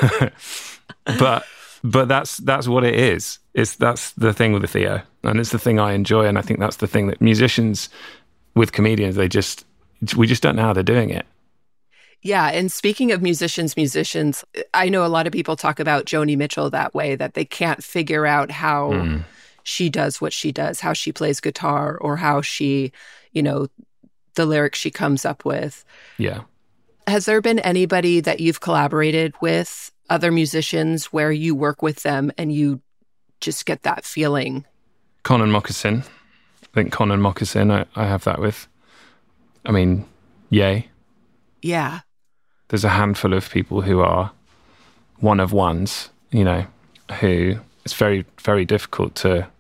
but but that's that's what it is. It's that's the thing with the Theo, and it's the thing I enjoy. And I think that's the thing that musicians with comedians, they just we just don't know how they're doing it. Yeah. And speaking of musicians, musicians, I know a lot of people talk about Joni Mitchell that way, that they can't figure out how Mm. she does what she does, how she plays guitar, or how she, you know, the lyrics she comes up with. Yeah. Has there been anybody that you've collaborated with, other musicians, where you work with them and you just get that feeling? Con and Moccasin. I think Con and Moccasin, I, I have that with. I mean, Ye. Yeah. There's a handful of people who are one of ones, you know, who it's very, very difficult to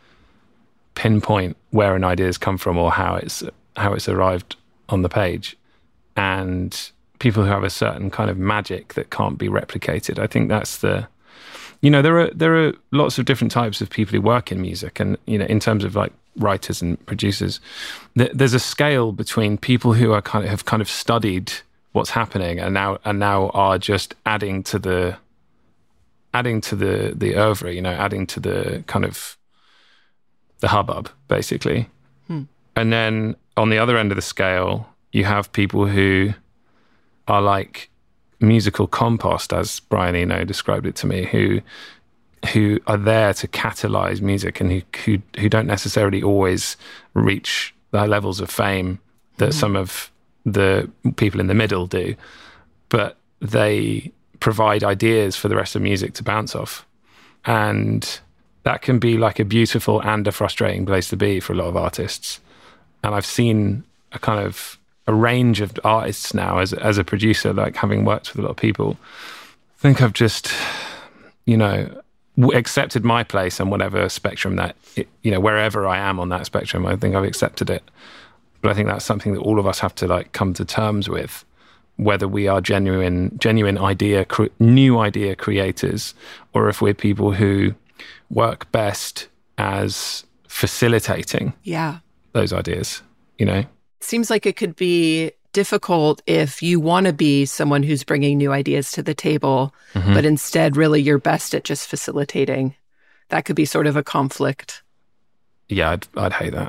pinpoint where an idea has come from or how it's how it's arrived on the page. And people who have a certain kind of magic that can't be replicated. I think that's the, you know, there are there are lots of different types of people who work in music, and you know, in terms of like writers and producers, th- there's a scale between people who are kind of have kind of studied what's happening and now and now are just adding to the adding to the the oeuvre, you know, adding to the kind of the hubbub, basically. Hmm. And then on the other end of the scale, you have people who are like musical compost, as Brian Eno described it to me, who who are there to catalyze music and who who, who don't necessarily always reach the levels of fame that mm. some of the people in the middle do, but they provide ideas for the rest of music to bounce off. And that can be like a beautiful and a frustrating place to be for a lot of artists. And I've seen a kind of a range of artists now as as a producer, like having worked with a lot of people. I think I've just, you know, accepted my place on whatever spectrum that, it, you know, wherever I am on that spectrum, I think I've accepted it. But I think that's something that all of us have to like come to terms with, whether we are genuine, genuine idea, cre- new idea creators, or if we're people who work best as facilitating yeah. those ideas, you know? Seems like it could be difficult if you want to be someone who's bringing new ideas to the table, mm-hmm. but instead really you're best at just facilitating. That could be sort of a conflict. Yeah, I'd, I'd hate that.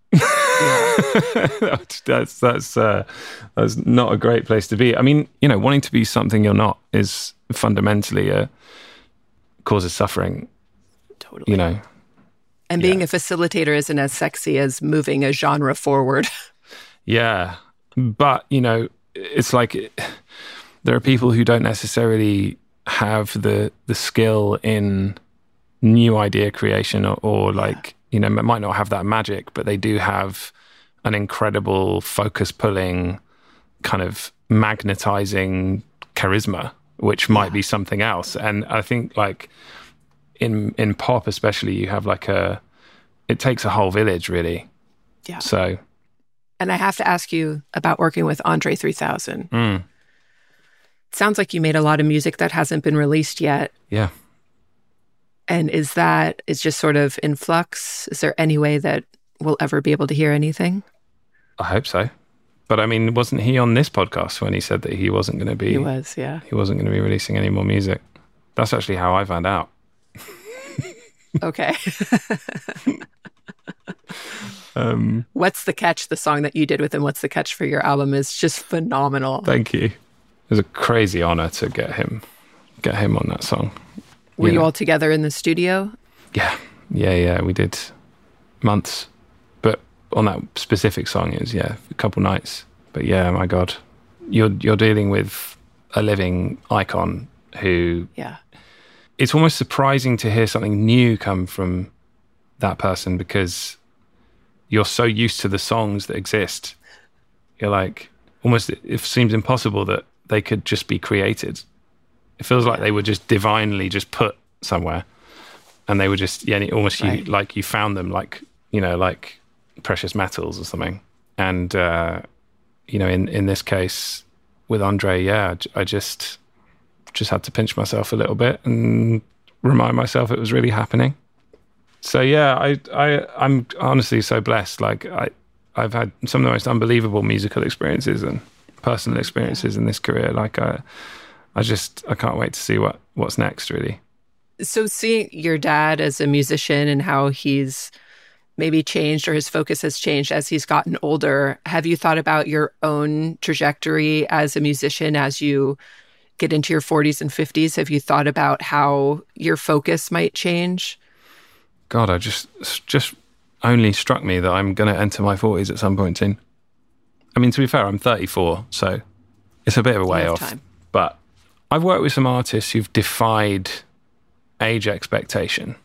Yeah. that's that's uh, that's not a great place to be. I mean, you know, wanting to be something you're not is fundamentally a causes suffering. Totally. You know, and being yeah. a facilitator isn't as sexy as moving a genre forward. Yeah, but you know, it's like it, there are people who don't necessarily have the the skill in new idea creation, or, or like. Yeah. You know, might not have that magic, but they do have an incredible focus-pulling, kind of magnetizing charisma, which might yeah. be something else. And I think, like in in pop, especially, you have like a. It takes a whole village, really. Yeah. So. And I have to ask you about working with Andre three thousand. Mm. It sounds like you made a lot of music that hasn't been released yet. Yeah. And is that, is just sort of in flux? Is there any way that we'll ever be able to hear anything? I hope so. But I mean, wasn't he on this podcast when he said that he wasn't going to be... He was, yeah. He wasn't going to be releasing any more music. That's actually how I found out. Okay. um, What's the Catch, the song that you did with him? What's the Catch for your album is just phenomenal. Thank you. It was a crazy honor to get him, get him on that song. Were you, you know. all together in the studio? Yeah, yeah, yeah. We did months, but on that specific song, it was yeah, a couple nights. But yeah, my God, you're you're dealing with a living icon who. Yeah. It's almost surprising to hear something new come from that person because you're so used to the songs that exist. You're like almost. It seems impossible that they could just be created. It feels like they were just divinely just put somewhere, and they were just yeah, almost right. you, like you found them, like you know, like precious metals or something. And uh, you know, in, in this case with Andre, yeah, I just just had to pinch myself a little bit and remind myself it was really happening. So yeah, I I I'm honestly so blessed. Like I I've had some of the most unbelievable musical experiences and personal experiences in this career. Like I. I just, I can't wait to see what, what's next, really. So seeing your dad as a musician and how he's maybe changed or his focus has changed as he's gotten older, have you thought about your own trajectory as a musician as you get into your forties and fifties? Have you thought about how your focus might change? God, I just, just only struck me that I'm going to enter my forties at some point soon. I mean, to be fair, I'm thirty-four, so it's a bit of a way off. Time. But I've worked with some artists who've defied age expectation,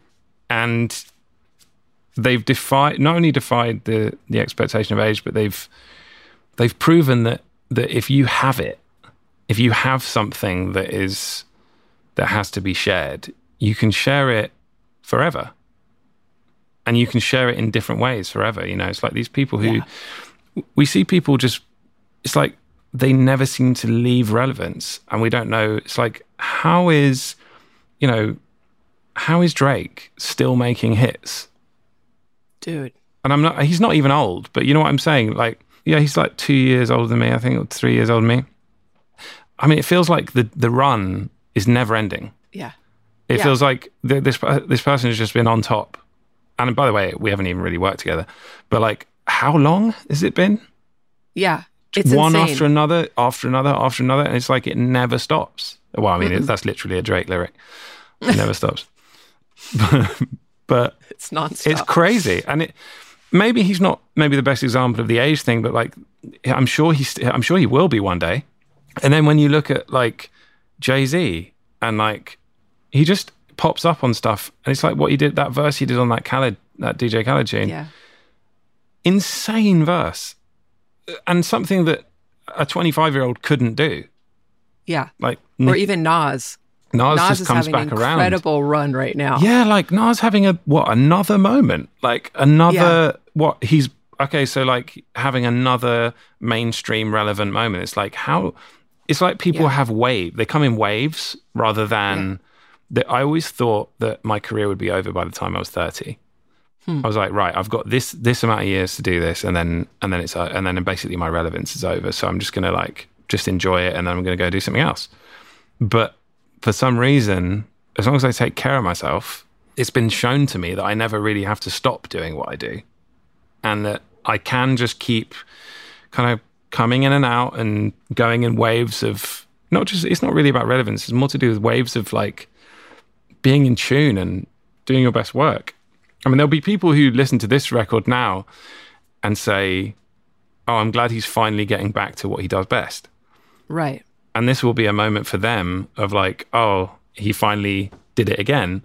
and they've defied not only defied the the expectation of age, but they've they've proven that that if you have it, if you have something that is that has to be shared, you can share it forever, and you can share it in different ways forever. You know, it's like these people who yeah. we see people just. It's like they never seem to leave relevance. And we don't know, it's like, how is, you know, how is Drake still making hits? Dude. And I'm not, he's not even old, but you know what I'm saying? Like, yeah, he's like two years older than me, I think, or three years older than me. I mean, it feels like the, the run is never ending. Yeah. It yeah. feels like the, this this person has just been on top. And by the way, we haven't even really worked together. But like, how long has it been? Yeah. It's one insane. after another, after another, after another. And it's like it never stops. Well, I mean, mm-hmm. it, that's literally a Drake lyric. It never stops. But it's nonstop. It's crazy. And it maybe he's not maybe the best example of the age thing, but like, I'm sure he's, I'm sure he will be one day. And then when you look at like Jay-Z and like, he just pops up on stuff and it's like what he did, that verse he did on that Khaled, that D J Khaled tune. Yeah. Insane verse. And something that a twenty-five-year-old couldn't do. Yeah. Like, or even Nas. Nas, Nas just is comes having back an around. Incredible run right now. Yeah, like Nas having a, what, another moment. Like another, yeah. what, he's, okay, so like having another mainstream relevant moment. It's like how, it's like people yeah. have wave, they come in waves rather than, yeah. that. I always thought that my career would be over by the time I was thirty. Hmm. I was like, right, I've got this this amount of years to do this, and then and then it's uh, and then basically my relevance is over. So I'm just gonna like just enjoy it, and then I'm gonna go do something else. But for some reason, as long as I take care of myself, it's been shown to me that I never really have to stop doing what I do, and that I can just keep kind of coming in and out and going in waves of not just. It's not really about relevance. It's more to do with waves of like being in tune and doing your best work. I mean, there'll be people who listen to this record now and say, oh, I'm glad he's finally getting back to what he does best. Right. And this will be a moment for them of like, oh, he finally did it again.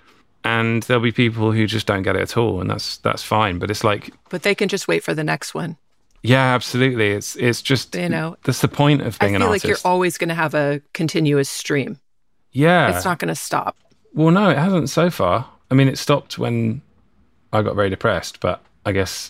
And there'll be people who just don't get it at all. And that's that's fine. But it's like... But they can just wait for the next one. Yeah, absolutely. It's it's just... You know, that's the point of being an artist. I feel like you're always going to have a continuous stream. Yeah. It's not going to stop. Well, no, it hasn't so far. I mean, it stopped when I got very depressed, but I guess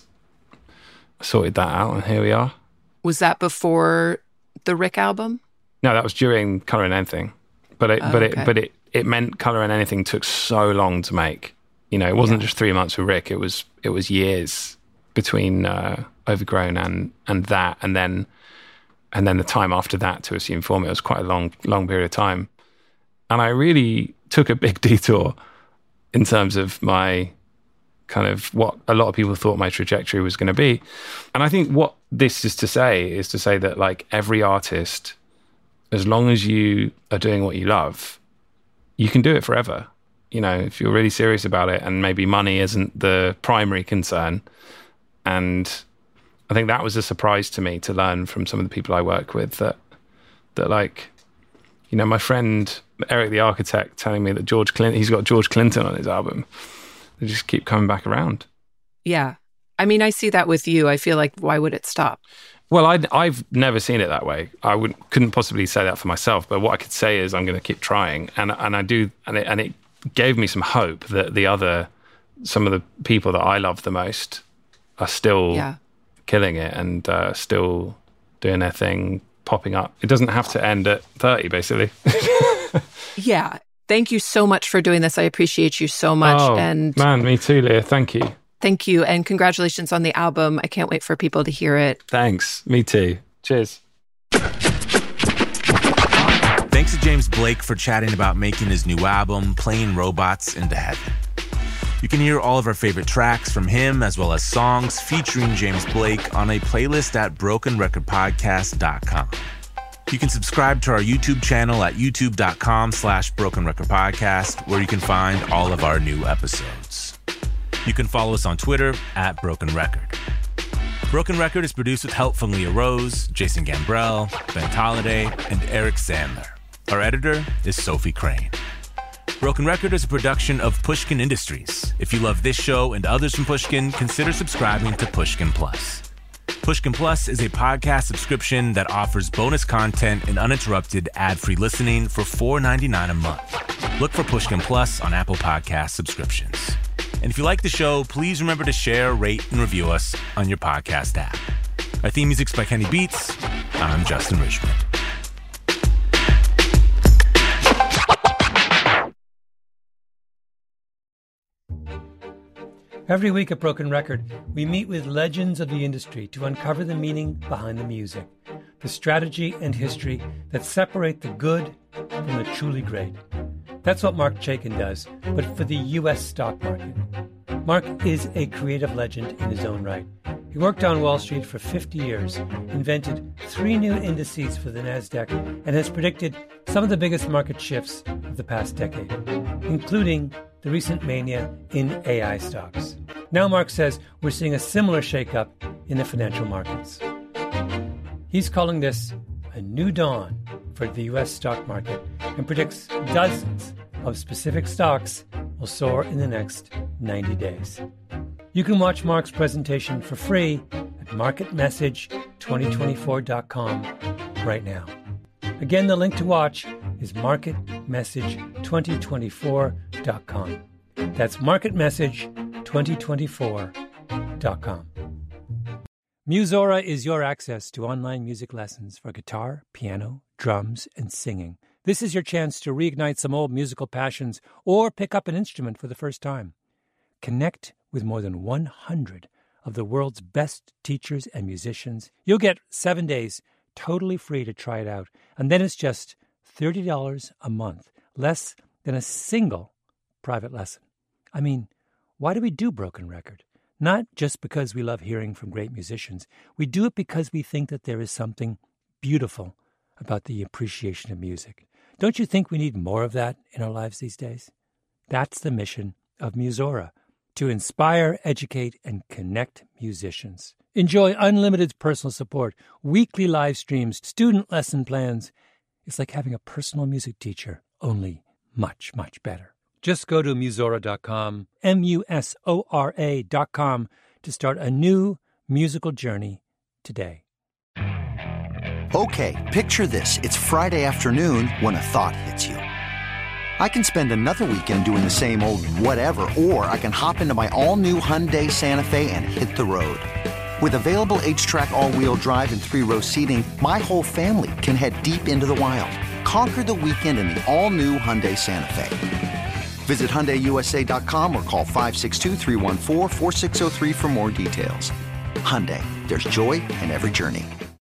I sorted that out and here we are. Was that before the Rick album? No, that was during Colour and Anything. But it, oh, but okay. it, but it, it meant Colour and Anything took so long to make. You know, it wasn't yeah. just three months with Rick. It was it was years between uh, Overgrown and and that, and then and then the time after that to Assume Form. It was quite a long long period of time, and I really took a big detour in terms of my kind of what a lot of people thought my trajectory was going to be. And I think what this is to say is to say that like every artist, as long as you are doing what you love, you can do it forever. You know, if you're really serious about it and maybe money isn't the primary concern. And I think that was a surprise to me to learn from some of the people I work with that, that like, you know, my friend Eric the Architect telling me that George Clinton, he's got George Clinton on his album. They just keep coming back around. Yeah. I mean, I see that with you. I feel like, why would it stop? Well, I, I've never seen it that way. I would, couldn't possibly say that for myself, but what I could say is I'm going to keep trying. And and I do, and it, and it gave me some hope that the other, some of the people that I love the most are still yeah. killing it and uh, still doing their thing, popping up. It doesn't have to end at thirty, basically. Yeah. Thank you so much for doing this. I appreciate you so much. Oh, and man, me too, Leah. Thank you. Thank you. And congratulations on the album. I can't wait for people to hear it. Thanks. Me too. Cheers. Thanks to James Blake for chatting about making his new album, Playing Robots into Heaven. You can hear all of our favorite tracks from him, as well as songs featuring James Blake on a playlist at broken record podcast dot com. You can subscribe to our YouTube channel at youtube.com slash broken record podcast, where you can find all of our new episodes. You can follow us on Twitter at Broken Record. Broken Record is produced with help from Leah Rose, Jason Gambrell, Ben Tolliday, and Eric Sandler. Our editor is Sophie Crane. Broken Record is a production of Pushkin Industries. If you love this show and others from Pushkin, consider subscribing to Pushkin Plus. Pushkin Plus is a podcast subscription that offers bonus content and uninterrupted ad-free listening for four dollars and ninety-nine cents a month. Look for Pushkin Plus on Apple Podcast subscriptions. And if you like the show, please remember to share, rate, and review us on your podcast app. Our theme music's by Kenny Beats. I'm Justin Richmond. Every week at Broken Record, we meet with legends of the industry to uncover the meaning behind the music, the strategy and history that separate the good from the truly great. That's what Marc Chaikin does, but for the U S stock market. Marc is a creative legend in his own right. He worked on Wall Street for fifty years, invented three new indices for the NASDAQ, and has predicted some of the biggest market shifts of the past decade, including the recent mania in A I stocks. Now Marc says we're seeing a similar shakeup in the financial markets. He's calling this a new dawn for the U S stock market and predicts dozens of specific stocks will soar in the next ninety days. You can watch Marc's presentation for free at market message twenty twenty-four dot com right now. Again, the link to watch is market message twenty twenty-four dot com. That's market message twenty twenty-four dot com. Musora is your access to online music lessons for guitar, piano, drums, and singing. This is your chance to reignite some old musical passions or pick up an instrument for the first time. Connect with more than one hundred of the world's best teachers and musicians. You'll get seven days totally free to try it out, and then it's just thirty dollars a month, less than a single private lesson. I mean, why do we do Broken Record? Not just because we love hearing from great musicians. We do it because we think that there is something beautiful about the appreciation of music. Don't you think we need more of that in our lives these days? That's the mission of Musora, to inspire, educate, and connect musicians. Enjoy unlimited personal support, weekly live streams, student lesson plans. It's like having a personal music teacher, only much, much better. Just go to musora dot com, M U S O R A dot com, to start a new musical journey today. Okay, picture this. It's Friday afternoon when a thought hits you. I can spend another weekend doing the same old whatever, or I can hop into my all-new Hyundai Santa Fe and hit the road. With available H-Track all-wheel drive and three-row seating, my whole family can head deep into the wild. Conquer the weekend in the all-new Hyundai Santa Fe. Visit Hyundai U S A dot com or call five six two, three one four, four six zero three for more details. Hyundai, there's joy in every journey.